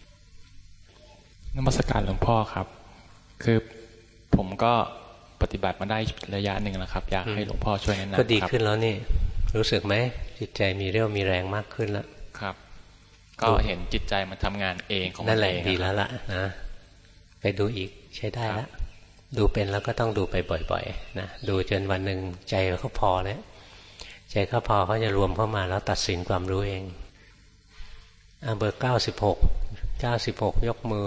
V: นมัสการหลวงพ่อครับคือผมก็ปฏิบัติมาได้ระยะหนึ่งแล้วครับอยากให้หลวงพ่อช่วยแนะนำ
A: ก็ดีขึ้นแล้วนี่รู้สึกไหมจิตใจมีเรี่ยวมีแรงมากขึ้นแล้ว
V: ครับก็เห็นจิตใจมันทำงานเองของมันเอง
A: นั่นแหละดีแล้วล่ะนะไปดูอีกใช้ได้แล้วดูเป็นแล้วก็ต้องดูไปบ่อยๆนะดูจนวันหนึ่งใจเขาพอแล้วใจเขาพอเขาจะรวมเข้ามาแล้วตัดสินความรู้เองอ่ะเบอร์เก้าสิบหกเก้าสิบหกยกมื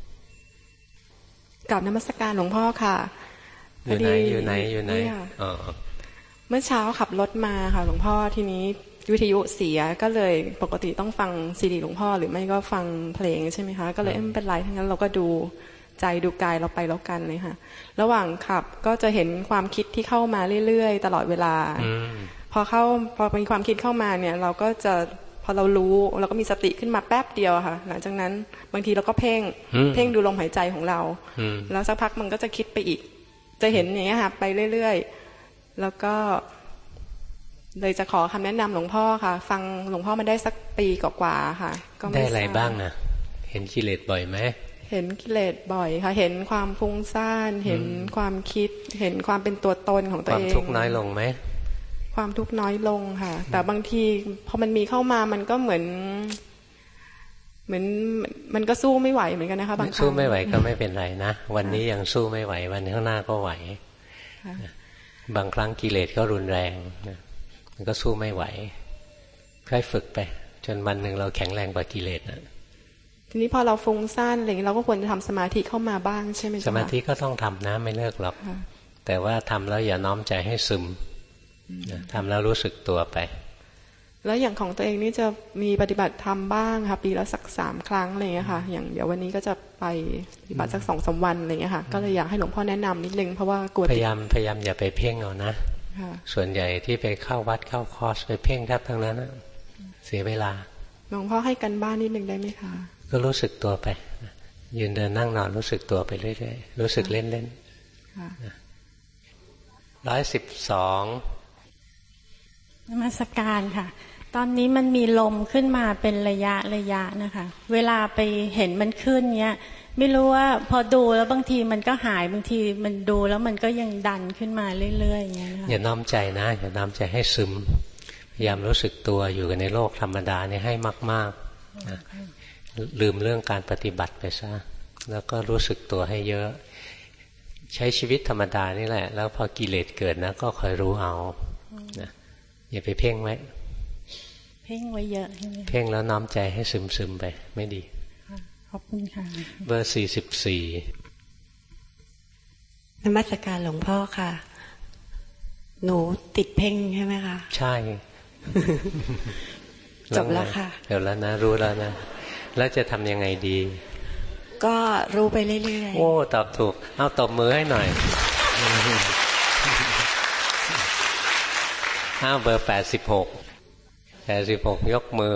W: อกราบนมัสการหลวงพ่อค่ะ
A: อยู่ไหนอยู่ไหนอยู่ไหนอ๋อ
W: เมื่อเช้าขับรถมาค่ะหลวงพ่อทีนี้วิทยุเสียก็เลยปกติต้องฟังซีดีหลวงพ่อหรือไม่ก็ฟังเพลงใช่ไหมคะก็เลยไม่เป็นไรทั้งนั้นเราก็ดูใจดูกายเราไปแล้วกันเลยค่ะระหว่างขับก็จะเห็นความคิดที่เข้ามาเรื่อยๆตลอดเวลาพอเข้าพอมีความคิดเข้ามาเนี่ยเราก็จะพอเรารู้เราก็มีสติขึ้นมาแป๊บเดียวค่ะหลังจากนั้นบางทีเราก็เพ่งเพ่งดูลมหายใจของเราแล้วสักพักมันก็จะคิดไปอีกจะเห็นอย่างนี้ค่ะไปเรื่อยๆแล้วก็เลยจะขอคำแนะนำหลวงพ่อค่ะฟังหลวงพ่อมาได้สักปีกว่าๆค่ะ
A: ก็ได้อะไรบ้างนะเห็นกิเลสบ่อยไหม
W: เห็นกิเลสบ่อยค่ะเห็นความฟุ้งซ่านเห็นความคิดเห็นความเป็นตัวตนของตัวเอง
A: ความทุกข์น้อยลงไหม
W: ความทุกข์น้อยลงค่ะแต่บางทีพอมันมีเข้ามามันก็เหมือนเหมือนมันก็สู้ไม่ไหวเหมือนกันนะคะบางครั้ง
A: สู้ไม่ไหวก็ไม่เป็นไรนะวันนี้ยังสู้ไม่ไหววันข้างหน้าก็ไหวบางครั้งกิเลสก็รุนแรงมันก็สู้ไม่ไหวค่อยฝึกไปจนวันหนึ่งเราแข็งแรงกว่ากิเลสนะ
W: ทีนี้พอเราฟุ้งซ่านอะไรอย่างนี้เราก็ควรจะทำสมาธิเข้ามาบ้างใช่ไหมจ๊ะ
A: สมาธิก็ต้องทำนะไม่เลิกหรอกแต่ว่าทำแล้วอย่าน้อมใจให้ซึมทำแล้วรู้สึกตัวไป
W: แล้วอย่างของตัวเองนี่จะมีปฏิบัติธรรมบ้างค่ะปีละสักสามครั้งอะไรอย่างเงี้ยค่ะอย่างเดี๋ยววันนี้ก็จะไปปฏิบัติสักสองสามวันอะไรอย่างเงี้ยค่ะก็เลยอยากให้หลวงพ่อแนะนำนิดนึงเพราะว่ากลัว
A: พยายามพยายามอย่าไปเพ่งเอานะส่วนใหญ่ที่ไปเข้าวัดเข้าคอร์สไปเพ่งแทบทั้งนั้นเสียเวลา
W: หลวงพ่อให้กันบ้านนิดนึงได้ไหมคะ
A: ก็รู้สึกตัวไปยืนเดินนั่งนอนรู้สึกตัวไปเรื่อยๆรู้สึกเล่นๆร้อยสิบสอง
X: นมัสการค่ะตอนนี้มันมีลมขึ้นมาเป็นระยะระยะนะคะเวลาไปเห็นมันขึ้นเนี้ยไม่รู้ว่าพอดูแล้วบางทีมันก็หายบางทีมันดูแล้วมันก็ยังดันขึ้นมาเรื่อยๆอย่างเงี้ย
A: อย่าน้อมใจนะอย่าน้อมใจให้ซึมพยายามรู้สึกตัวอยู่กันในโลกธรรมดานี่ให้มากๆนะลืมเรื่องการปฏิบัติไปซะแล้วก็รู้สึกตัวให้เยอะใช้ชีวิตธรรมดานี่แหละแล้วพอกิเลสเกิดนะก็คอยรู้เอานะอย่าไปเพ่งไว้
X: เพ่งไว้เยอะใช่ไหม
A: เพ่งแล้วน้อมใจให้ซึมซึมไปไม่ดี
X: ขอบคุณค่ะ
A: เบอร์สี่สิบสี่
Y: นมัสการหลวงพ่อค่ะหนูติดเพ่งใช่ไหมคะ
A: ใช่
Y: จบแล้วค่ะ
A: เดี๋ยวแล้วนะรู้แล้วนะแล้วจะทำยังไงดี
Y: ก็รู้ไปเรื่อยๆ
A: โอ้ตอบถูกเอาตบมือให้หน่อยอ้าวเบอร์แปดสิบหกแปดสิบหกยกมื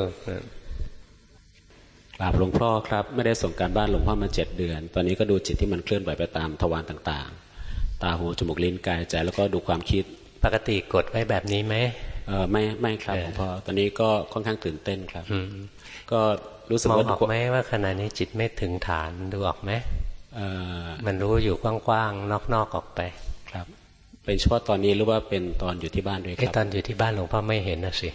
A: อกราบหลวงพ่อครับไม่ได้ส่งการบ้านหลวงพ่อมาเจ็ดเดือนตอนนี้ก็ดูจิตที่มันเคลื่อนไหวไปตามทวารต่างๆตาหูจมูกลิ้นกายใจแล้วก็ดูความคิดปกติกดไว้แบบนี้ไหมเออไม่ไม่ครับหลวงพ่อตอนนี้ก็ค่อนข้างตื่นเต้นครับก็รู้สึกว่ามองออกไหมว่าขณะนี้จิตไม่ถึงฐานดูออกไหมมันรู้อยู่กว้างๆนอกๆออกไปครับเป็นเฉพาะตอนนี้หรือว่าเป็นตอนอยู่ที่บ้านด้วยครับตอนอยู่ที่บ้านหลวงพ่อไม่เห็นนะสิ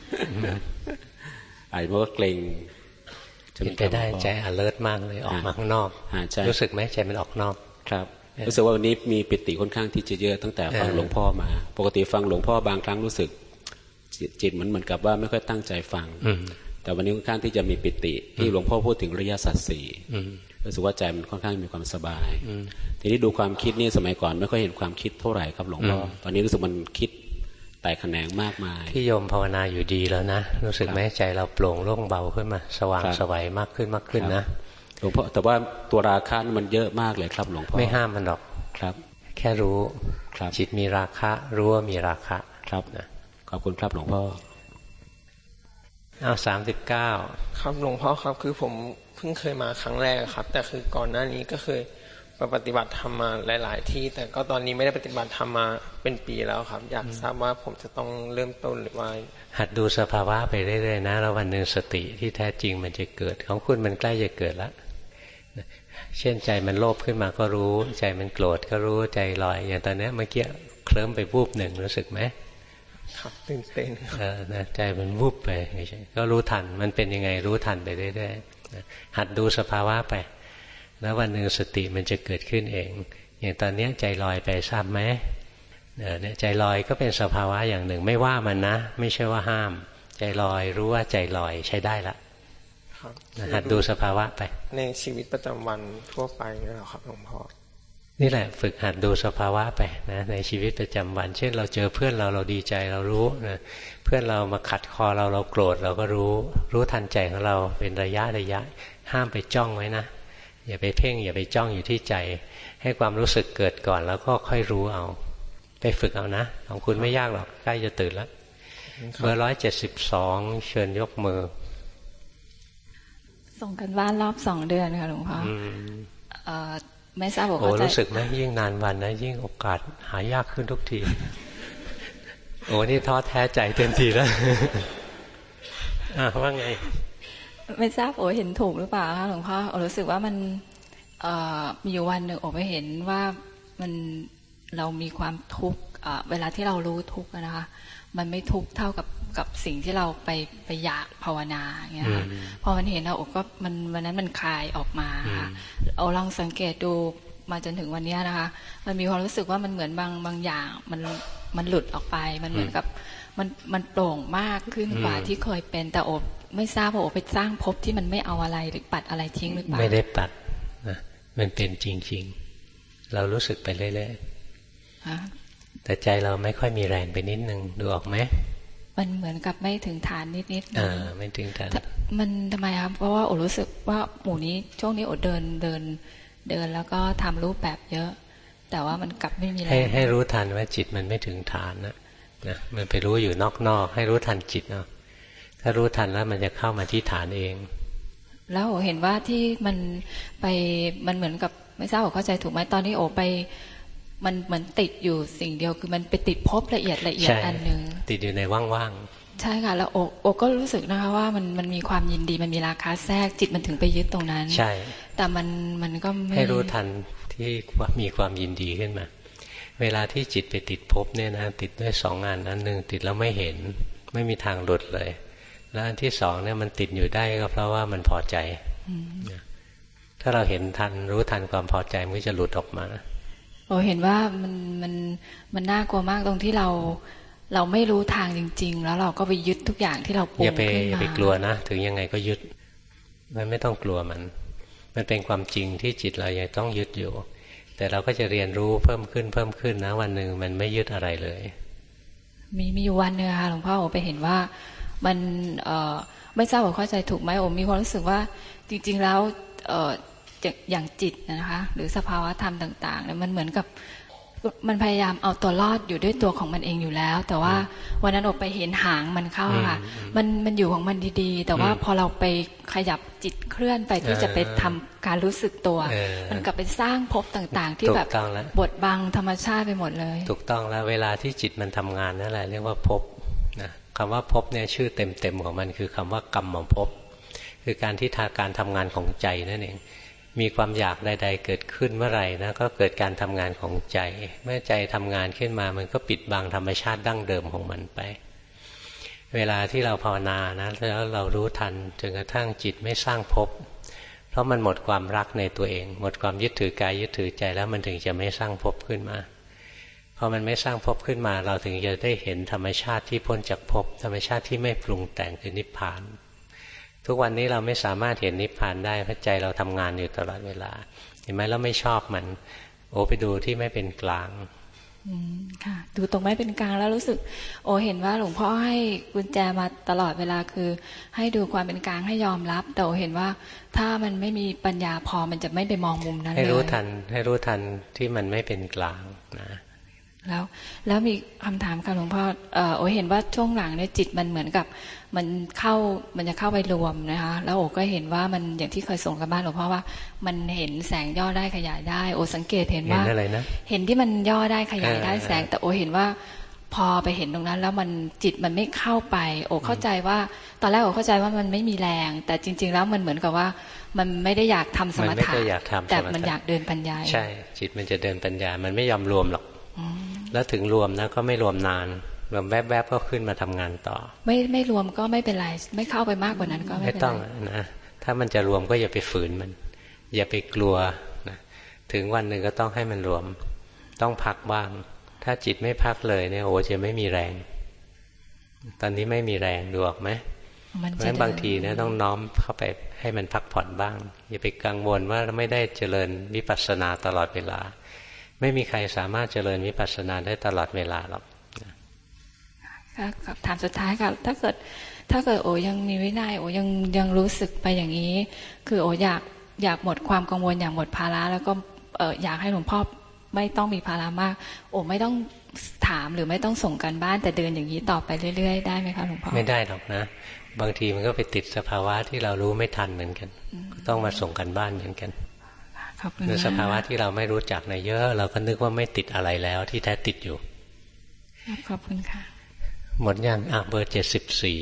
A: อาจจะว่าเกรงเป็นไปได้ใจ alert มากเลยออกมาข้างนอกรู้สึกไหมใจมันออกนอกครับรู้สึกว่าวันนี้มีปิติค่อนข้างที่จะเยอะตั้งแต่ฟังหลวงพ่อมาปกติฟังหลวงพ่อบางครั้งรู้สึกจิตเหมือนเหมือนกับว่าไม่ค่อยตั้งใจฟังแต่วันนี้ค่อนข้างที่จะมีปิติที่หลวงพ่อพูดถึงอริยสัจสี่รู้สึกว่าใจมันค่อนข้างมีความสบายทีนี้ดูความคิดนี่สมัยก่อนไม่ค่อยเห็นความคิดเท่าไหร่ครับหลวงพ่อตอนนี้รู้สึกมันคิดแตกแขนงมากมายที่โยมภาวนาอยู่ดีแล้วนะรู้สึกไหมใจเราโปร่งโล่งเบาขึ้นมาสว่างสวัยมากขึ้นมากขึ้นนะหลวงพ่อแต่ว่าตัวราคะมันเยอะมากเลยครับหลวงพ่อไม่ห้ามมันหรอกครับแค่รู้จิตมีราคะรู้ว่ามีราคะครับนะขอบคุณครับหลวงพ่อเอาสามสิบเก้า
I: ครับหลวงพ่อครับคือผมเพิ่งเคยมาครั้งแรกครับแต่คือก่อนหน้านี้ก็เคยปฏิบัติธรรมมาหลายๆที่แต่ก็ตอนนี้ไม่ได้ปฏิบัติธรรมมาเป็นปีแล้วครับอยากทราบว่าผมจะต้องเริ่มต้นหรือว่าหัดดูสภาวะไปเรื่อยๆนะแล้ววันหนึ่งสติที่แท้จริงมันจะเกิดของคุณมันใกล้จะเกิดแล้วเช่นใจมันโลภขึ้นมาก็รู้ใจมันโกรธก็รู้ใจลอยอย่างตอนนี้เมื่อกี้เคลิ้มไปวูบหนึ่งรู้สึกไหมครับตื่นเต้นเออนะใจมันวูบไปไม่ใช่ก็รู้ทันมันเป็นยังไงรู้ทันไปเรื่อยๆหัดดูสภาวะไปแล้ววันหนึ่งสติมันจะเกิดขึ้นเองอย่างตอนนี้ใจลอยไปทราบไหมเนี่ยใจลอยก็เป็นสภาวะอย่างหนึ่งไม่ว่ามันนะไม่ใช่ว่าห้ามใจลอยรู้ว่าใจลอยใช้ได้ละหัดดูสภาวะไปในชีวิตประจำวันทั่วไปนี่แหละครับหลวงพ่อนี่แหละฝึกหัดดูสภาวะไปนะในชีวิตประจำวันเช่นเราเจอเพื่อนเราเราดีใจเรารู้นะเพื่อนเรามาขัดคอเราเราโกรธเราก็รู้รู้ทันใจของเราเป็นระยะระยะห้ามไปจ้องไว้นะอย่าไปเพ่งอย่าไปจ้องอยู่ที่ใจให้ความรู้สึกเกิดก่อนแล้วก็ค่อยรู้เอาไปฝึกเอานะของคุณไม่ยากหรอกใกล้จะตื่นแล้วเบอร์ร้อยเจ็ดสิบสองเชิญยกมือ
K: ส่งกันบ้านรอบสองเดือนค่ะหลวงพ่อไม่ทราบบอกว่าโอ้
A: รู้สึกไหมยิ่งนานวันนะยิ่งโอกาสหายากขึ้นทุกทีโอ้นี่ท้อแท้ใจเต็มทีแล้วอ่ะว่าไง
K: ไม่ทราบโอเห็นถูกหรือเปล่าคะหลวงพ่อโอรู้สึกว่ามันมีอยู่วันหนึ่งโอไปเห็นว่ามันเรามีความทุกข์เวลาที่เรารู้ทุกข์นะคะมันไม่ทุกข์เท่ากับกับสิ่งที่เราไปไปอยากภาวนาอย่างเงี้ยค่ะพอมันเห็นเราโอก็มันวันนั้นมันคลายออกมาค่ะเอาลองสังเกตดูมาจนถึงวันนี้นะคะมันมีความรู้สึกว่ามันเหมือนบางบางอย่างมันมันหลุดออกไปมันเหมือนกับมันมันโปร่งมากขึ้นกว่าที่เคยเป็นแต่โอไม่ทราบว่าโอไปสร้างภพที่มันไม่เอาอะไรหรือปัดอะไรทิ้งหรือเปล่า
A: ไม่ได้ปัดนะมันเป็นจริงๆเรารู้สึกไปเรื่อยๆแต่ใจเราไม่ค่อยมีแรงไปนิดนึงดูออกไหม
K: มันเหมือนกับไม่ถึงฐานนิดๆ
A: อ่าไม่ถึงฐาน
K: มันทำไมครับเพราะว่าโอรู้สึกว่าหมู่นี้ช่วงนี้โอเดินเดินเดินแล้วก็ทำรูปแบบเยอะแต่ว่ามันกลับไม่มีแรง
A: ให้ให้รู้ทันว่าจิตมันไม่ถึงฐานนะนะมันไปรู้อยู่นอกๆให้รู้ทันจิตเนาะถ้ารู้ทันแล้วมันจะเข้ามาที่ฐานเอง
K: แล้วโอเห็นว่าที่มันไปมันเหมือนกับไม่ทราบว่าเข้าใจถูกไหมตอนนี้โอไปมันเหมือนติดอยู่สิ่งเดียวคือมันไปติดภพละเอียดละเอียดอันนึง
A: ติดอยู่ในว่าง
K: ๆใช่ค่ะแล้วโอโอก็รู้สึกนะคะว่ามันมันมีความยินดีมันมีราคาแทรกจิตมันถึงไปยึดตรงนั้น
A: ใช่
K: แต่มันมันก็ไม่
A: ให้รู้ทันที่มีความยินดีขึ้นมาเวลาที่จิตไปติดภพเนี่ยนะติดด้วยสองงานนั้นหนึ่งติดแล้วไม่เห็นไม่มีทางหลุดเลยแล้วอันที่สองเนี่ยมันติดอยู่ได้ก็เพราะว่ามันพอใจถ้าเราเห็นทันรู้ทันความพอใจมันก็จะหลุดออกมา
K: โอ้เห็นว่ามันมันมันน่ากลัวมากตรงที่เราเราไม่รู้ทางจริงๆแล้วเราก็ไปยึดทุกอย่างที่เราปรุงขึ้นมา
A: อย่าไปกลัวนะถึงยังไงก็ยึดมันไม่ต้องกลัวมันมันเป็นความจริงที่จิตเรายังต้องยึดอยู่แต่เราก็จะเรียนรู้เพิ่มขึ้นเพิ่มขึ้นนะวันหนึ่งมันไม่ยึดอะไรเลย
K: มีมีอยู่วันนึงค่ะหลวงพ่อโอไปเห็นว่ามันเอ่อไม่ทราบว่าเข้าใจถูกไหมโอมีความรู้สึกว่าจริงๆแล้วเอ่ออย่างจิตนะคะหรือสภาวะธรรมต่างๆเนี่ยมันเหมือนกับมันพยายามเอาตัวรอดอยู่ด้วยตัวของมันเองอยู่แล้วแต่ว่าวันนั้นออกไปเห็นหางมันเข้าค่ะมันมันอยู่ของมันดีๆแต่ว่าพอเราไปขยับจิตเคลื่อนไปที่จะไปทำการรู้สึกตัวมันกลับไปสร้างภพต่างๆที่แบบบดบังธรรมชาติไปหมดเลย
A: ถูกต้องแล้วเวลาที่จิตมันทำงานนั่นแหละเรียกว่าภพนะคำว่าภพเนี่ยชื่อเต็มๆของมันคือคำว่ากรรมภพคือการที่ทาการทำงานของใจนั่นเองมีความอยากใดๆเกิดขึ้นเมื่อไหร่นะก็เกิดการทำงานของใจเมื่อใจทำงานขึ้นมามันก็ปิดบังธรรมชาติดั้งเดิมของมันไปเวลาที่เราภาวนานะแล้วเรารู้ทันจนกระทั่งจิตไม่สร้างภพเพราะมันหมดความรักในตัวเองหมดความยึดถือกายยึดถือใจแล้วมันถึงจะไม่สร้างภพขึ้นมาพอมันไม่สร้างภพขึ้นมาเราถึงจะได้เห็นธรรมชาติที่พ้นจากภพธรรมชาติที่ไม่ปรุงแต่งคือนิพพานทุกวันนี้เราไม่สามารถเห็นนิพพานได้เพราะใจเราทำงานอยู่ตลอดเวลาเห็นไหมเราไม่ชอบมันโอ้ไปดูที่ไม่เป็นกลาง
K: อืมค่ะดูตรงไม่เป็นกลางแล้วรู้สึกโอ้เห็นว่าหลวงพ่อให้กุญแจมาตลอดเวลาคือให้ดูความเป็นกลางให้ยอมรับแต่โอ้เห็นว่าถ้ามันไม่มีปัญญาพอมันจะไม่ไปมองมุมนั้นเลยให้
A: รู้ทันให้รู้ทันที่มันไม่เป็นกลางนะ
K: แล้วแล้วมีคำถามค่ะหลวงพ่อเอ่อโอ้เห็นว่าช่วงหลังเนี่ยจิตมันเหมือนกับมันเข้ามันจะเข้าไปรวมนะคะแล้วโอ้ก็เห็นว่ามันอย่างที่เคยส่งกับบ้านหลวงพ่อว่ามันเห็นแสงย่อได้ขยายได้โอ้สังเกตเห็นว่าเห็นที่มันย่อได้ขยายได้แสงแต่โอ้เห็นว่าพอไปเห็นตรงนั้นแล้วมันจิตมันไม่เข้าไปโอ้เข้าใจว่าตอนแรกโอ้เข้าใจว่ามันไม่มีแรงแต่จริงๆแล้วมันเหมือนกับว่ามันไม่ได้อยากทำสมถะแต่มันอยากเดินปัญญา
A: ใช่จิตมันจะเดินปัญญามันไม่ยอมรวมหรอกแล้วถึงรวมนะก็ไม่รวมนานรวมแวบๆก็ขึ้นมาทำงานต่อ
K: ไม่ไม่รวมก็ไม่เป็นไรไม่เข้าไปมากกว่านั้นก็ไม่เป็นไรไม่ต้อง
A: นะถ้ามันจะรวมก็อย่าไปฝืนมันอย่าไปกลัวนะถึงวันหนึ่งก็ต้องให้มันรวมต้องพักบ้างถ้าจิตไม่พักเลยเนี่ยโอ้จะไม่มีแรงตอนนี้ไม่มีแรงดูออกไหมเพราะฉะนั้นบางทีเนี่ยต้องน้อมเข้าไปให้มันพักผ่อนบ้างอย่าไปกังวลว่าไม่ได้เจริญวิปัสสนาตลอดเวลาไม่มีใครสามารถเจริญวิปัสสนาได้ตลอดเวลาหรอก
K: ถามสุดท้ายค่ะถ้าเกิดถ้าเกิดโอยังมีวินัยโอยังยังรู้สึกไปอย่างนี้คือโออยากอยากหมดความกังวลอยากหมดภาระแล้วก็เอออยากให้หลวงพ่อไม่ต้องมีภาระมากโอไม่ต้องถามหรือไม่ต้องส่งกันบ้านแต่เดินอย่างนี้ต่อไปเรื่อยๆได้ไหมคะหลวงพ่อ
A: ไม่ได้หรอกนะบางทีมันก็ไปติดสภาวะที่เรารู้ไม่ทันเหมือนกันต้องมาส่งกันบ้านเหมือนกันหรือสภาวะที่เราไม่รู้จักในเยอะเราก็นึกว่าไม่ติดอะไรแล้วที่แท้ติดอยู่
K: ขอบคุณค่ะ
A: หมดยังอ่ะเบอร์เจ็ดสิบสี่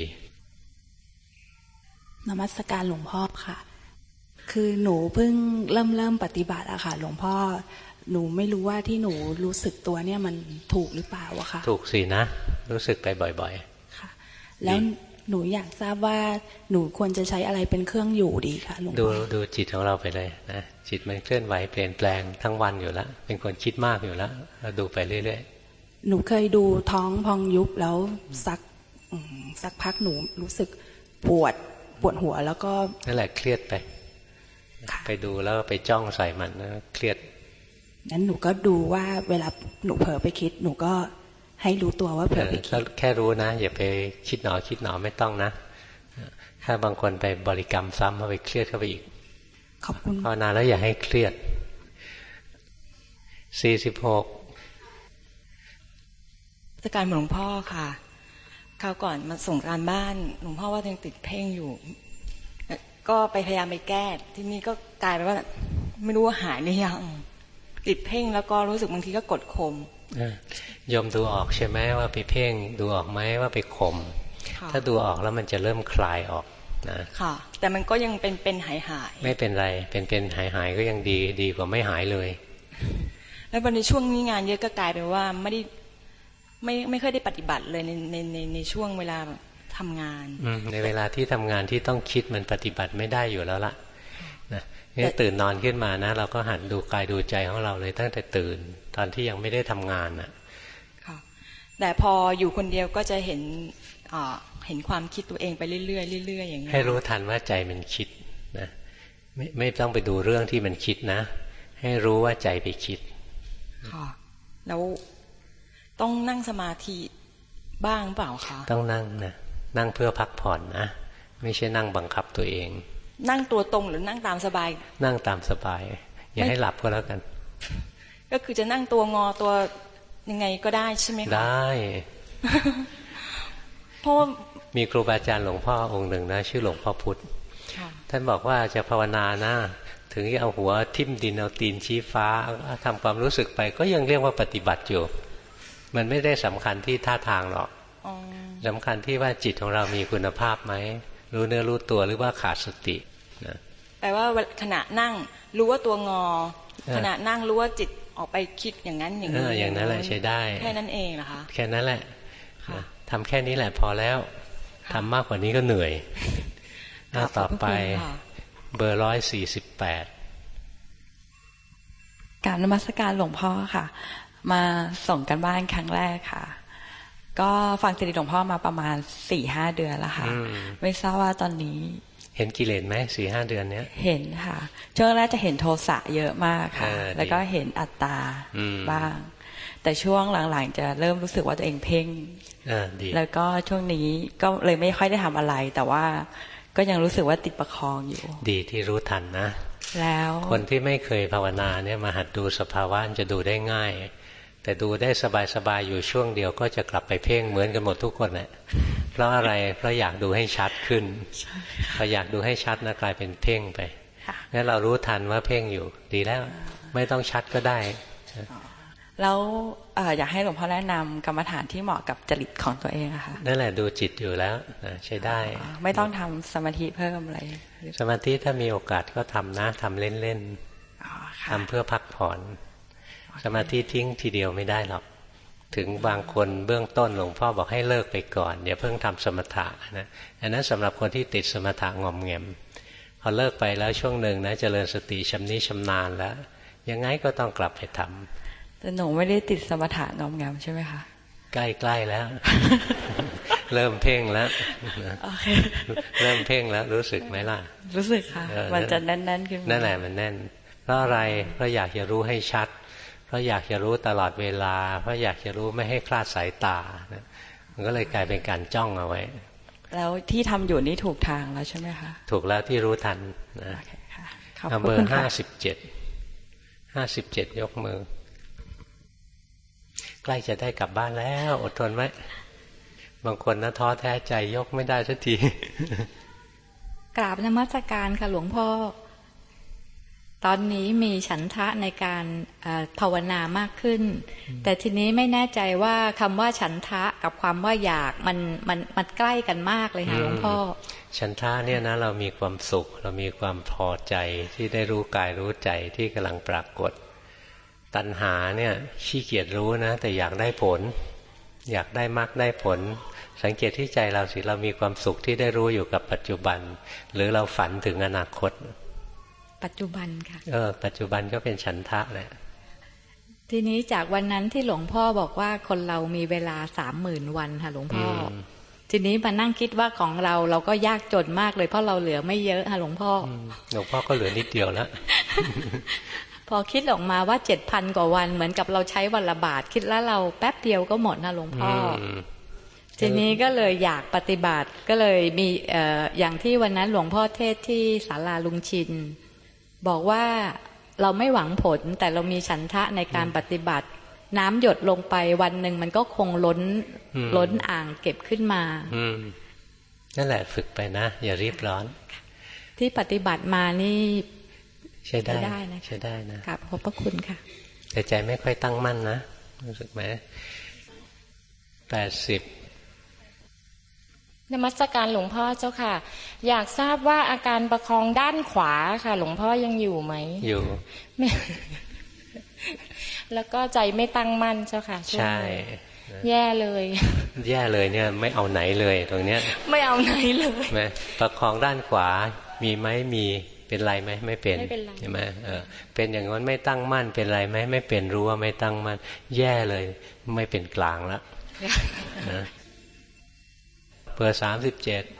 B: นมัสการหลวงพ่อค่ะคือหนูเพิ่งเริ่มเริ่มปฏิบัติอะค่ะหลวงพ่อหนูไม่รู้ว่าที่หนูรู้สึกตัวเนี่ยมันถูกหรือเปล่าอะค่ะ
A: ถูกสินะรู้สึกไปบ่อย
B: ๆค่ะแล้วหนูอยากทราบว่าหนูควรจะใช้อะไรเป็นเครื่องอยู่ดีคะหลวงพ่อ
A: ดูดูจิตของเราไปเลยนะจิตมันเคลื่อนไหวเปลี่ยนแปลงทั้งวันอยู่แล้วเป็นคนคิดมากอยู่แล้วเราดูไปเรื่อย
B: ๆหนูเคยดูท้องพองยุบแล้วสักสักพักหนูรู้สึกปวดปวดหัวแล้วก็
A: นั่นแหละเครียดไปไปดูแล้วไปจ้องใส่มันแล้วเครียด
B: นั้นหนูก็ดูว่าเวลาหนูเผลอไปคิดหนูก็ให้รู้ตัวว่าเผลอไปคิด
A: แค่รู้นะอย่าไปคิดหนอคิดหนอไม่ต้องนะถ้าบางคนไปบริกรรมซ้ำเข้าไปเครียดเข้าไปอีก
B: ขอบคุณ
A: ภาวนาแล้วอย่าให้เครียดสี่สิบหก
P: ราชการหลวงพ่อค่ะคราวก่อนมาส่งการบ้านหลวงพ่อว่ายังติดเพ่งอยู่ก็ไปพยายามไปแก้ที่นี่ก็กลายไปว่าไม่รู้ว่าหายหรือยังติดเพ่งแล้วก็รู้สึกบางทีก็กดข่ม
A: ยมดูออกใช่ไหมว่าไปเพ่งดูออกไหมว่าไปข่มถ้าดูออกแล้วมันจะเริ่มคลายออกนะ
P: ค่ะแต่มันก็ยังเป็นเป็นหายหาย
A: ไม่เป็นไรเป็นเป็นหายหายก็ยังดีดีกว่าไม่หายเลย
P: แล้ววันในช่วงนี้งานเยอะก็กลายเป็นว่าไม่ได้ไม่ไม่ค่อยได้ปฏิบัติเลยในในในในช่วงเวลาทำงาน
A: ในเวลาที่ทำงานที่ต้องคิดมันปฏิบัติไม่ได้อยู่แล้วล่ะนะนี่ตื่นนอนขึ้นมานะเราก็หันดูกายดูใจของเราเลยตั้งแต่ตื่นตอนที่ยังไม่ได้ทำงานน่ะ
P: ค่ะแต่พออยู่คนเดียวก็จะเห็นอ่าเห็นความคิดตัวเองไปเรื่อยๆเรื่อยๆอย่างนี้
A: ให้รู้ทันว่าใจมันคิดนะไม่ไม่ต้องไปดูเรื่องที่มันคิดนะให้รู้ว่าใจไปคิด
P: ค่ะแล้วต้องนั่งสมาธิบ้างเปล่าคะ
A: ต้องนั่งนะนั่งเพื่อพักผ่อนนะไม่ใช่นั่งบังคับตัวเอง
P: นั่งตัวตรงหรือนั่งตามสบาย
A: นั่งตามสบายอย่าให้หลับก็แล้วกัน
P: ก็คือจะนั่งตัวงอตัวยังไงก็ได้ใช่ไหมคะ
A: ได้
P: เพราะ
A: มีครูบาอาจารย์หลวงพ่อองค์หนึ่งนะชื่อหลวงพ่อพุธท่านบอกว่าจะภาวนานะถึงจะเอาหัวทิ่มดินเอาตีนชี้ฟ้าทำความรู้สึกไปก็ยังเรียกว่าปฏิบัติอยู่มันไม่ได้สำคัญที่ท่าทางหรอกสำคัญที่ว่าจิตของเรามีคุณภาพไหมรู้เนื้อรู้ตัวหรือว่าขาดสตินะ
P: แปลว่าขณะนั่งรู้ว่าตัวงอขณะนั่งรู้ว่าจิตออกไปคิดอย่างนั้นอย่างนี้
A: อย่างนั้นแหละใช้ได้
P: แค่นั้นเองนะคะ
A: แค่นั้นแหละทำแค่นี้แหละพอแล้วทำมากกว่านี้ก็เหนื่อยหน้าต่อไปเบอร์ร้อยสี่สิบแปด
C: การนมัสการหลวงพ่อค่ะมาส่งกันบ้านครั้งแรกค่ะก็ฟังซีดีหลวงพ่อมาประมาณสี่ห้าเดือนแล้วค่ะไม่ทราบว่าตอนนี้
A: เห็นกิเลสไหมสี่ห้าเดือนเนี้ย
C: เห็นค่ะช่วงแรกจะเห็นโทสะเยอะมากค่ะแล้วก็เห็นอัตตาบ้างแต่ช่วงหลังๆจะเริ่มรู้สึกว่าตัวเองเพ่งแล้วก็ช่วงนี้ก็เลยไม่ค่อยได้ทำอะไรแต่ว่าก็ยังรู้สึกว่าติดประคองอยู่
A: ดีที่รู้ทันนะ
C: แล้ว
A: คนที่ไม่เคยภาวนาเนี่ยมาหัดดูสภาวะจะดูได้ง่ายแต่ดูได้สบายๆอยู่ช่วงเดียวก็จะกลับไปเพ่งเหมือนกันหมดทุกคนแหละเพราะอะไรเพราะอยากดูให้ชัดขึ้นพออยากดูให้ชัดนะกลายเป็นเพ่งไปงั้นเรารู้ทันว่าเพ่งอยู่ดีแล้วไม่ต้องชัดก็ได้
C: แล้วอยากให้หลวงพ่อแนะนำกรรมฐานที่เหมาะกับจริตของตัวเองอะค่ะ
A: นั่นแหละดูจิตอยู่แล้วใช้ได้
C: ไม่ต้องทำสมาธิเพิ่มอะไร
A: สมาธิถ้ามีโอกาสก็ทำนะทำเล่นๆทำเพื่อพักผ่อนสมาธิทิ้งทีเดียวไม่ได้หรอกถึงบางคนเบื้องต้นหลวงพ่อบอกให้เลิกไปก่อนอย่าเพิ่งทำสมถะนะอันนั้นสำหรับคนที่ติดสมถะงอมแงมพอเลิกไปแล้วช่วงหนึ่งนะเจริญสติชำนิชำนาญแล้วยังไงก็ต้องกลับไปทำ
C: แต่หนูไม่ได้ติดสมถะงอมแงมใช่ไหมคะ
A: ใกล้ๆแล้ว เริ่มเพ่งแล้วเริ่มเพ่งแล้วรู้สึกไหมล่ะ
C: รู้สึกค่ะมันจะแน่นๆขึ้น
A: นั่นแหละมันแน่นเพราะอะไรเพราะอยากจะรู้ให้ชัดเพราะอยากจะรู้ตลอดเวลาเพราะอยากจะรู้ไม่ให้คลาดสายตานะมันก็เลยกลายเป็นการจ้องเอาไว้
C: แล้วที่ทำอยู่นี่ถูกทางแล้วใช่ไหมคะ
A: ถูกแล้วที่รู้ทันนะเบอร์ห้าสิบเจ็ดห้าสิบเจ็ดยกมือใกล้จะได้กลับบ้านแล้วอดทนไว้บางคนนะท้อแท้ใจยกไม่ได้สักที
D: กราบนมัสการค่ะหลวงพ่อตอนนี้มีฉันทะในการภาวนามากขึ้นแต่ทีนี้ไม่แน่ใจว่าคำว่าฉันทะกับความว่าอยากมันมันมันใกล้กันมากเลยค่ะหลวงพ่อ
A: ฉันทะเนี่ยนะเรามีความสุขเรามีความพอใจที่ได้รู้กายรู้ใจที่กำลังปรากฏตัณหาเนี่ยขี้เกียจรู้นะแต่อยากได้ผลอยากได้มรรคได้ผลสังเกตที่ใจเราสิเรามีความสุขที่ได้รู้อยู่กับปัจจุบันหรือเราฝันถึงอนาคต
D: ปัจจุบันค่ะ
A: เออปัจจุบันก็เป็นฉันทะแหละ
D: ทีนี้จากวันนั้นที่หลวงพ่อบอกว่าคนเรามีเวลาสามหมื่นวันค่ะหลวงพ่อทีนี้มานั่งคิดว่าของเราเราก็ยากจนมากเลยเพราะเราเหลือไม่เยอะค่ะหลวงพ่อ
A: หลวงพ่อก็เหลือนิดเดียวแล้ว
D: พอคิดออกมาว่าเจ็ดพันกว่าวันเหมือนกับเราใช้วันละบาทคิดแล้วเราแป๊บเดียวก็หมดนะหลวงพ่อทีนี้ก็เลยอยากปฏิบัติก็เลยมีเอ่ออย่างที่วันนั้นหลวงพ่อเทศที่ศาลาลุงชินบอกว่าเราไม่หวังผลแต่เรามีฉันทะในการปฏิบัติน้ำหยดลงไปวันหนึ่งมันก็คงล้นล้นอ่างเก็บขึ้นมา
A: นั่นแหละฝึกไปนะอย่ารีบร้อน
D: ที่ปฏิบัติมานี่
A: ใช้ได้ใช้ได้นะ
D: กราบขอบพระคุณค่ะ
A: แต่ใจไม่ค่อยตั้งมั่นนะรู้สึกไหมแปดสิบ
E: นมัสการหลวงพ่อเจ้าค่ะอยากทราบว่าอาการประคองด้านขวาค่ะหลวงพ่อยังอยู่ไหม
A: อยู่
E: แล้วก็ใจไม่ตั้งมั่นเจ้าค่ะ
A: ใช่
E: แย่เลย
A: แย่เลยเนี่ยไม่เอาไหนเลยตรงเนี้ย
E: ไม่เอาไหนเลย
A: ไหมประคองด้านขวามีไหมมีเป็นไรไหมไม่เป็นใช่ไหมเออเป็นอย่างนั้นไม่ตั้งมั่นเป็นไรไหมไม่เป็นรู้ว่าไม่ตั้งมั่นแย่เลยไม่เป็นกลางแล้วนะเบอร์สามสิบเจ็ด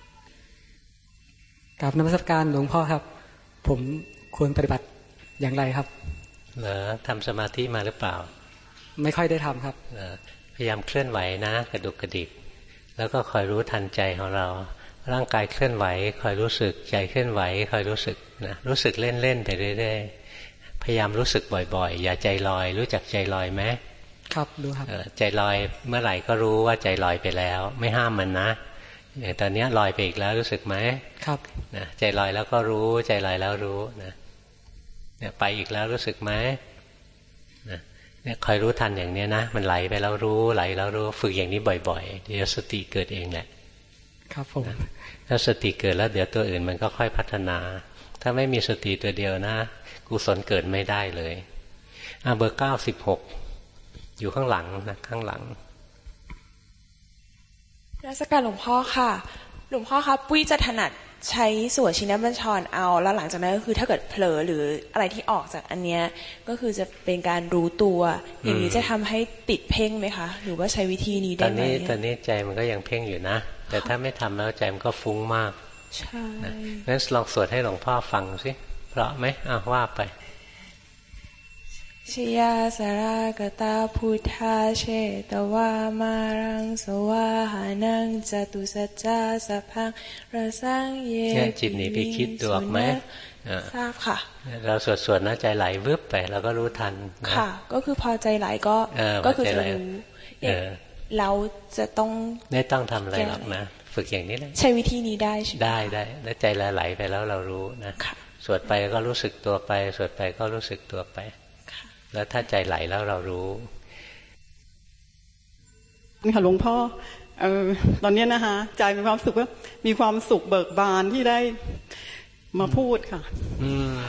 F: กราบนมัสการหลวงพ่อครับผมควรปฏิบัติอย่างไรครับ
A: เหรอทำสมาธิมาหรือเปล่า
F: ไม่ค่อยได้ทำครับ
A: พยายามเคลื่อนไหวนะกระดุกกระดิกแล้วก็คอยรู้ทันใจของเราร่างกายเคลื่อนไหวคอยรู้สึกใจเคลื่อนไหวคอยรู้สึกนะรู้สึกเล่นๆไปเรื่อยๆพยายามรู้สึกบ่อยๆอย่าใจลอยรู้จักใจลอยไหม
F: ครับรู้ครับ
A: ใจลอยเมื่อไหร่ก็รู้ว่าใจลอยไปแล้วไม่ห้ามมันนะอย่างตอนนี้ลอยไปอีกแล้วรู้สึกไหม
F: ครับ
A: นะใจลอยแล้วก็รู้ใจลอยแล้วรู้นะเนี่ยไปอีกแล้วรู้สึกไหมนะเนี่ยคอยรู้ทันอย่างนี้นะมันไหลไปแล้วรู้ไหลแล้วรู้ฝึกอย่างนี้บ่อยๆเดี๋ยวสติเกิดเองแหละ
F: ครับผม
A: ถ้าสติเกิดแล้วเดี๋ยวตัวอื่นมันก็ค่อยพัฒนาถ้าไม่มีสติตัวเดียวนะกุศลเกิดไม่ได้เลยอ่ะเบอร์เก้าสิบหกอยู่ข้างหลังนะข้างหลัง
G: รัชการหลวงพ่อค่ะหลวงพ่อครับปุ้ยจะถนัดใช้สวดชินบัญชรเอาแล้วหลังจากนั้นก็คือถ้าเกิดเผลอหรืออะไรที่ออกจากอันเนี้ยก็คือจะเป็นการรู้ตัวอย่างนี้จะทำให้ติดเพ่งไหมคะหรือว่าใช้วิธีนี้ได้ไหมตอนนี้
A: ตอนนี้ใจมันก็ยังเพ่งอยู่นะแต่ถ้าไม่ทำแล้วใจมันก็ฟุ้งมาก
G: ใช่
A: งั้นลองสวดให้หลวงพ่อฟังสิเพราะไหมอ่ะว่าไป
G: ชยาสารากตาพุทธาเชตวามารังสวาหานังจตุสัจจาสัพพังระสังเย
A: เนี่ยจิตหนีไปคิดตัวไหม
G: ทราบค่ะ
A: เราสวดสวดนะใจไหลวืบไปเราก็รู้ทัน
G: ค่ะก็คือพอใจไหลก็ก็คือจะรู้เราจะต้อง
A: ไม่ต้องทำอะไรหรอกนะฝึกอย่างนี้เลย
G: ใช้วิธีนี้ได้ใช่ไหม
A: ได้ได้แล้วใจไหลไปแล้วเรารู้นะสวดไปก็รู้สึกตัวไปสวดไปก็รู้สึกตัวไปแล้วถ้าใจไหลแล้วเรารู้
H: ค่ะหลวงพ่อเออตอนนี้นะคะใจมีความสุขว่ามีความสุขเบิกบานที่ได้มาพูดค่ะ
A: อืม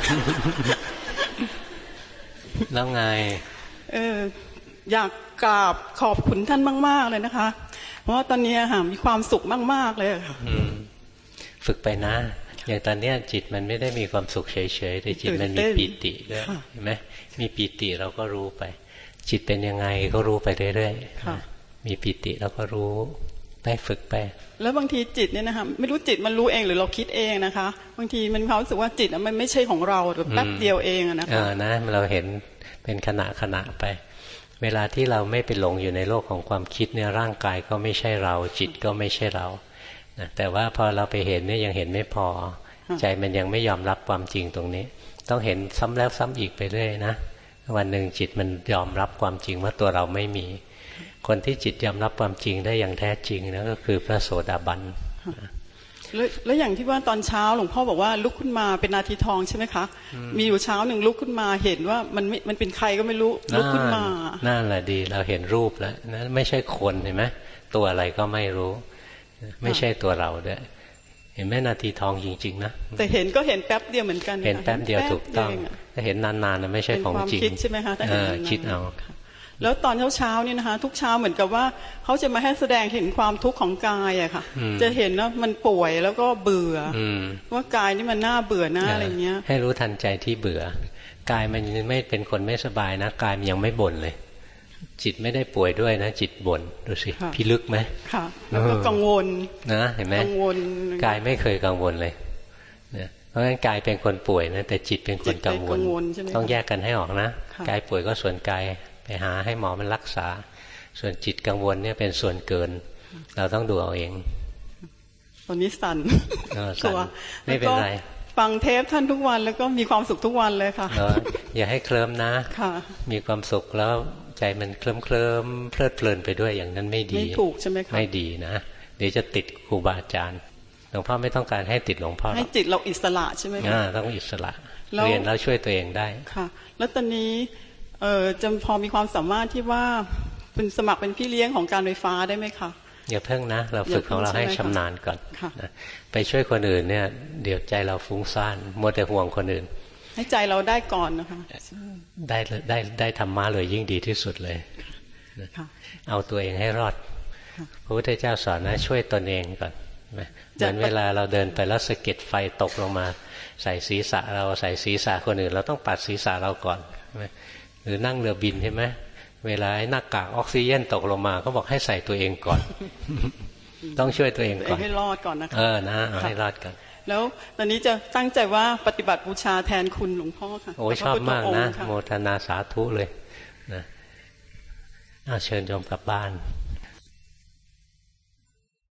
A: แล้วไง
H: เอออยากกราบขอบคุณท่านมากๆเลยนะคะเพราะว่าตอนนี้ค่ะมีความสุขมากๆเลยค่ะ
A: ฝึกไปนะอย่างตอนนี้จิตมันไม่ได้มีความสุขเฉยๆแต่จิตมันมีปีติด้วยเห็นไหมมีปีติเราก็รู้ไปจิตเป็นยังไงก็รู้ไปเรื่อยๆมีปีติเราก็รู้ได้ฝึกไป
H: แล้วบางทีจิตเนี่ยนะคะไม่รู้จิตมันรู้เองหรือเราคิดเองนะคะบางทีมันมีความรู้สึกว่าจิตมันไม่ใช่ของเราแบบแป๊บเดียวเองนะคะ
A: เออนะเราเห็นเป็นขณะขณะไปเวลาที่เราไม่ไปหลงอยู่ในโลกของความคิดเนี่ยร่างกายก็ไม่ใช่เราจิตก็ไม่ใช่เราแต่ว่าพอเราไปเห็นเนี่ยยังเห็นไม่พอใจมันยังไม่ยอมรับความจริงตรงนี้ต้องเห็นซ้ำแล้วซ้ำอีกไปเรื่อยนะวันหนึ่งจิตมันยอมรับความจริงว่าตัวเราไม่มีคนที่จิตยอมรับความจริงได้อย่างแท้จริงนะก็คือพระโสดาบัน
H: แล้วแล้วอย่างที่ว่าตอนเช้าหลวงพ่อบอกว่าลุกขึ้นมาเป็นนาทีทองใช่ไหมคะมีอยู่เช้าหนึ่งลุกขึ้นมาเห็นว่ามันไม่มันเป็นใครก็ไม่รู้ลุกขึ้นมา
A: นั่นแหละดีเราเห็นรูปแล้วนั่นไม่ใช่คนเห็นไหมตัวอะไรก็ไม่รู้ไม่ใช่ตัวเราด้วยเห็นไหมนาทีทองจริงๆนะ
H: แต่เห็นก็เห็นแป๊บเดียวเหมือนกัน
A: เห็นแป๊บเดียวถูกต้องถ้าเห็นนานๆนะไม่ใช่ของจริง
H: คิดใช่ไหมคะ
A: เออคิดเอา
H: แล้วตอนเช้าๆนี่นะคะทุกเช้าเหมือนกับว่าเขาจะมาให้แสดงเห็นความทุกข์ของกายอะค่ะจะเห็นว่ามันป่วยแล้วก็เบื่อว่ากายนี่มันน่าเบื่อหน้าอะไรเงี้ย
A: ให้รู้ทันใจที่เบื่อกายมันไม่เป็นคนไม่สบายนะกายมันยังไม่บ่นเลยจิตไม่ได้ป่วยด้วยนะจิตบ่นดูสิพิลึกไหม
H: ค่ะแล้วก็กังวล
A: นะเห็นไหม
H: กังวล
A: กายไม่เคยกังวลเลยเนี่ยเพราะฉะนั้นกายเป็นคนป่วยนะแต่จิตเป็นคนกังวลต้องแยกกันให้ออกนะกายป่วยก็ส่วนกายไปหาให้หมอมันรักษาส่วนจิตกังวลเนี่ยเป็นส่วนเกินเราต้องดูเอาเอง
H: ตอนนี้สั่น
A: ตัวไม่เป็นไร
H: ฟังเทปท่านทุกวันแล้วก็มีความสุขทุกวันเลยค่ะ
A: อย่าให้เคลิ้มนะมีความสุขแล้วใจมันเคลิ้มเคลิ้มเพลิดเพลินไปด้วยอย่างนั้นไม่ดี
H: ไม่ถูกใช่ไหมคะ
A: ไม่ดีนะเดี๋ยวจะติดครูบาอาจารย์หลวงพ่อไม่ต้องการให้ติดหลวงพ่อ
H: ให้จิตเราอิสระใช่ไหมคะ
A: ต้องอิสระเรียนแล้วช่วยตัวเองได้
H: ค่ะแล้วตอนนี้เอ่อจะพอมีความสามารถที่ว่าเป็นสมัครเป็นพี่เลี้ยงของการไฟฟ้าได้ไหมคะ
A: อย่าเพิ่งนะเราฝึกของเราให้ชำนาญก่อนนะไปช่วยคนอื่นเนี่ยเดี๋ยวใจเราฟุ้งซ่านมัวแต่ห่วงคนอื่น
H: ให้ใจเราได้ก่อนนะคะ
A: ได้ได้ได้ธรรมะเลยยิ่งดีที่สุดเลยเอาตัวเองให้รอดพระพุทธเจ้าสอนนะช่วยตนเองก่อนเหมือนเวลาเราเดินไปแล้วสะเก็ดไฟตกลงมาใส่ศีรษะเราใส่ศีรษะคนอื่นเราต้องปัดศีรษะเราก่อนหรือนั่งเรือบินใช่ไหมเวลาหน้ากากออกซิเจนตกลงมาเขาบอกให้ใส่ตัวเองก่อนต้องช่วยตัวเองก่อน
H: ให้รอดก่อนนะคะ
A: เออนะเอาให้รอดก่อน
H: แล้วตอนนี้จะตั้งใจว่าปฏิบัติบูชาแทนคุณหลวงพ่อค่ะ
A: โอ้ชอบมากนะโมทนาสาธุเลยนะเชิญโยมกลับบ้าน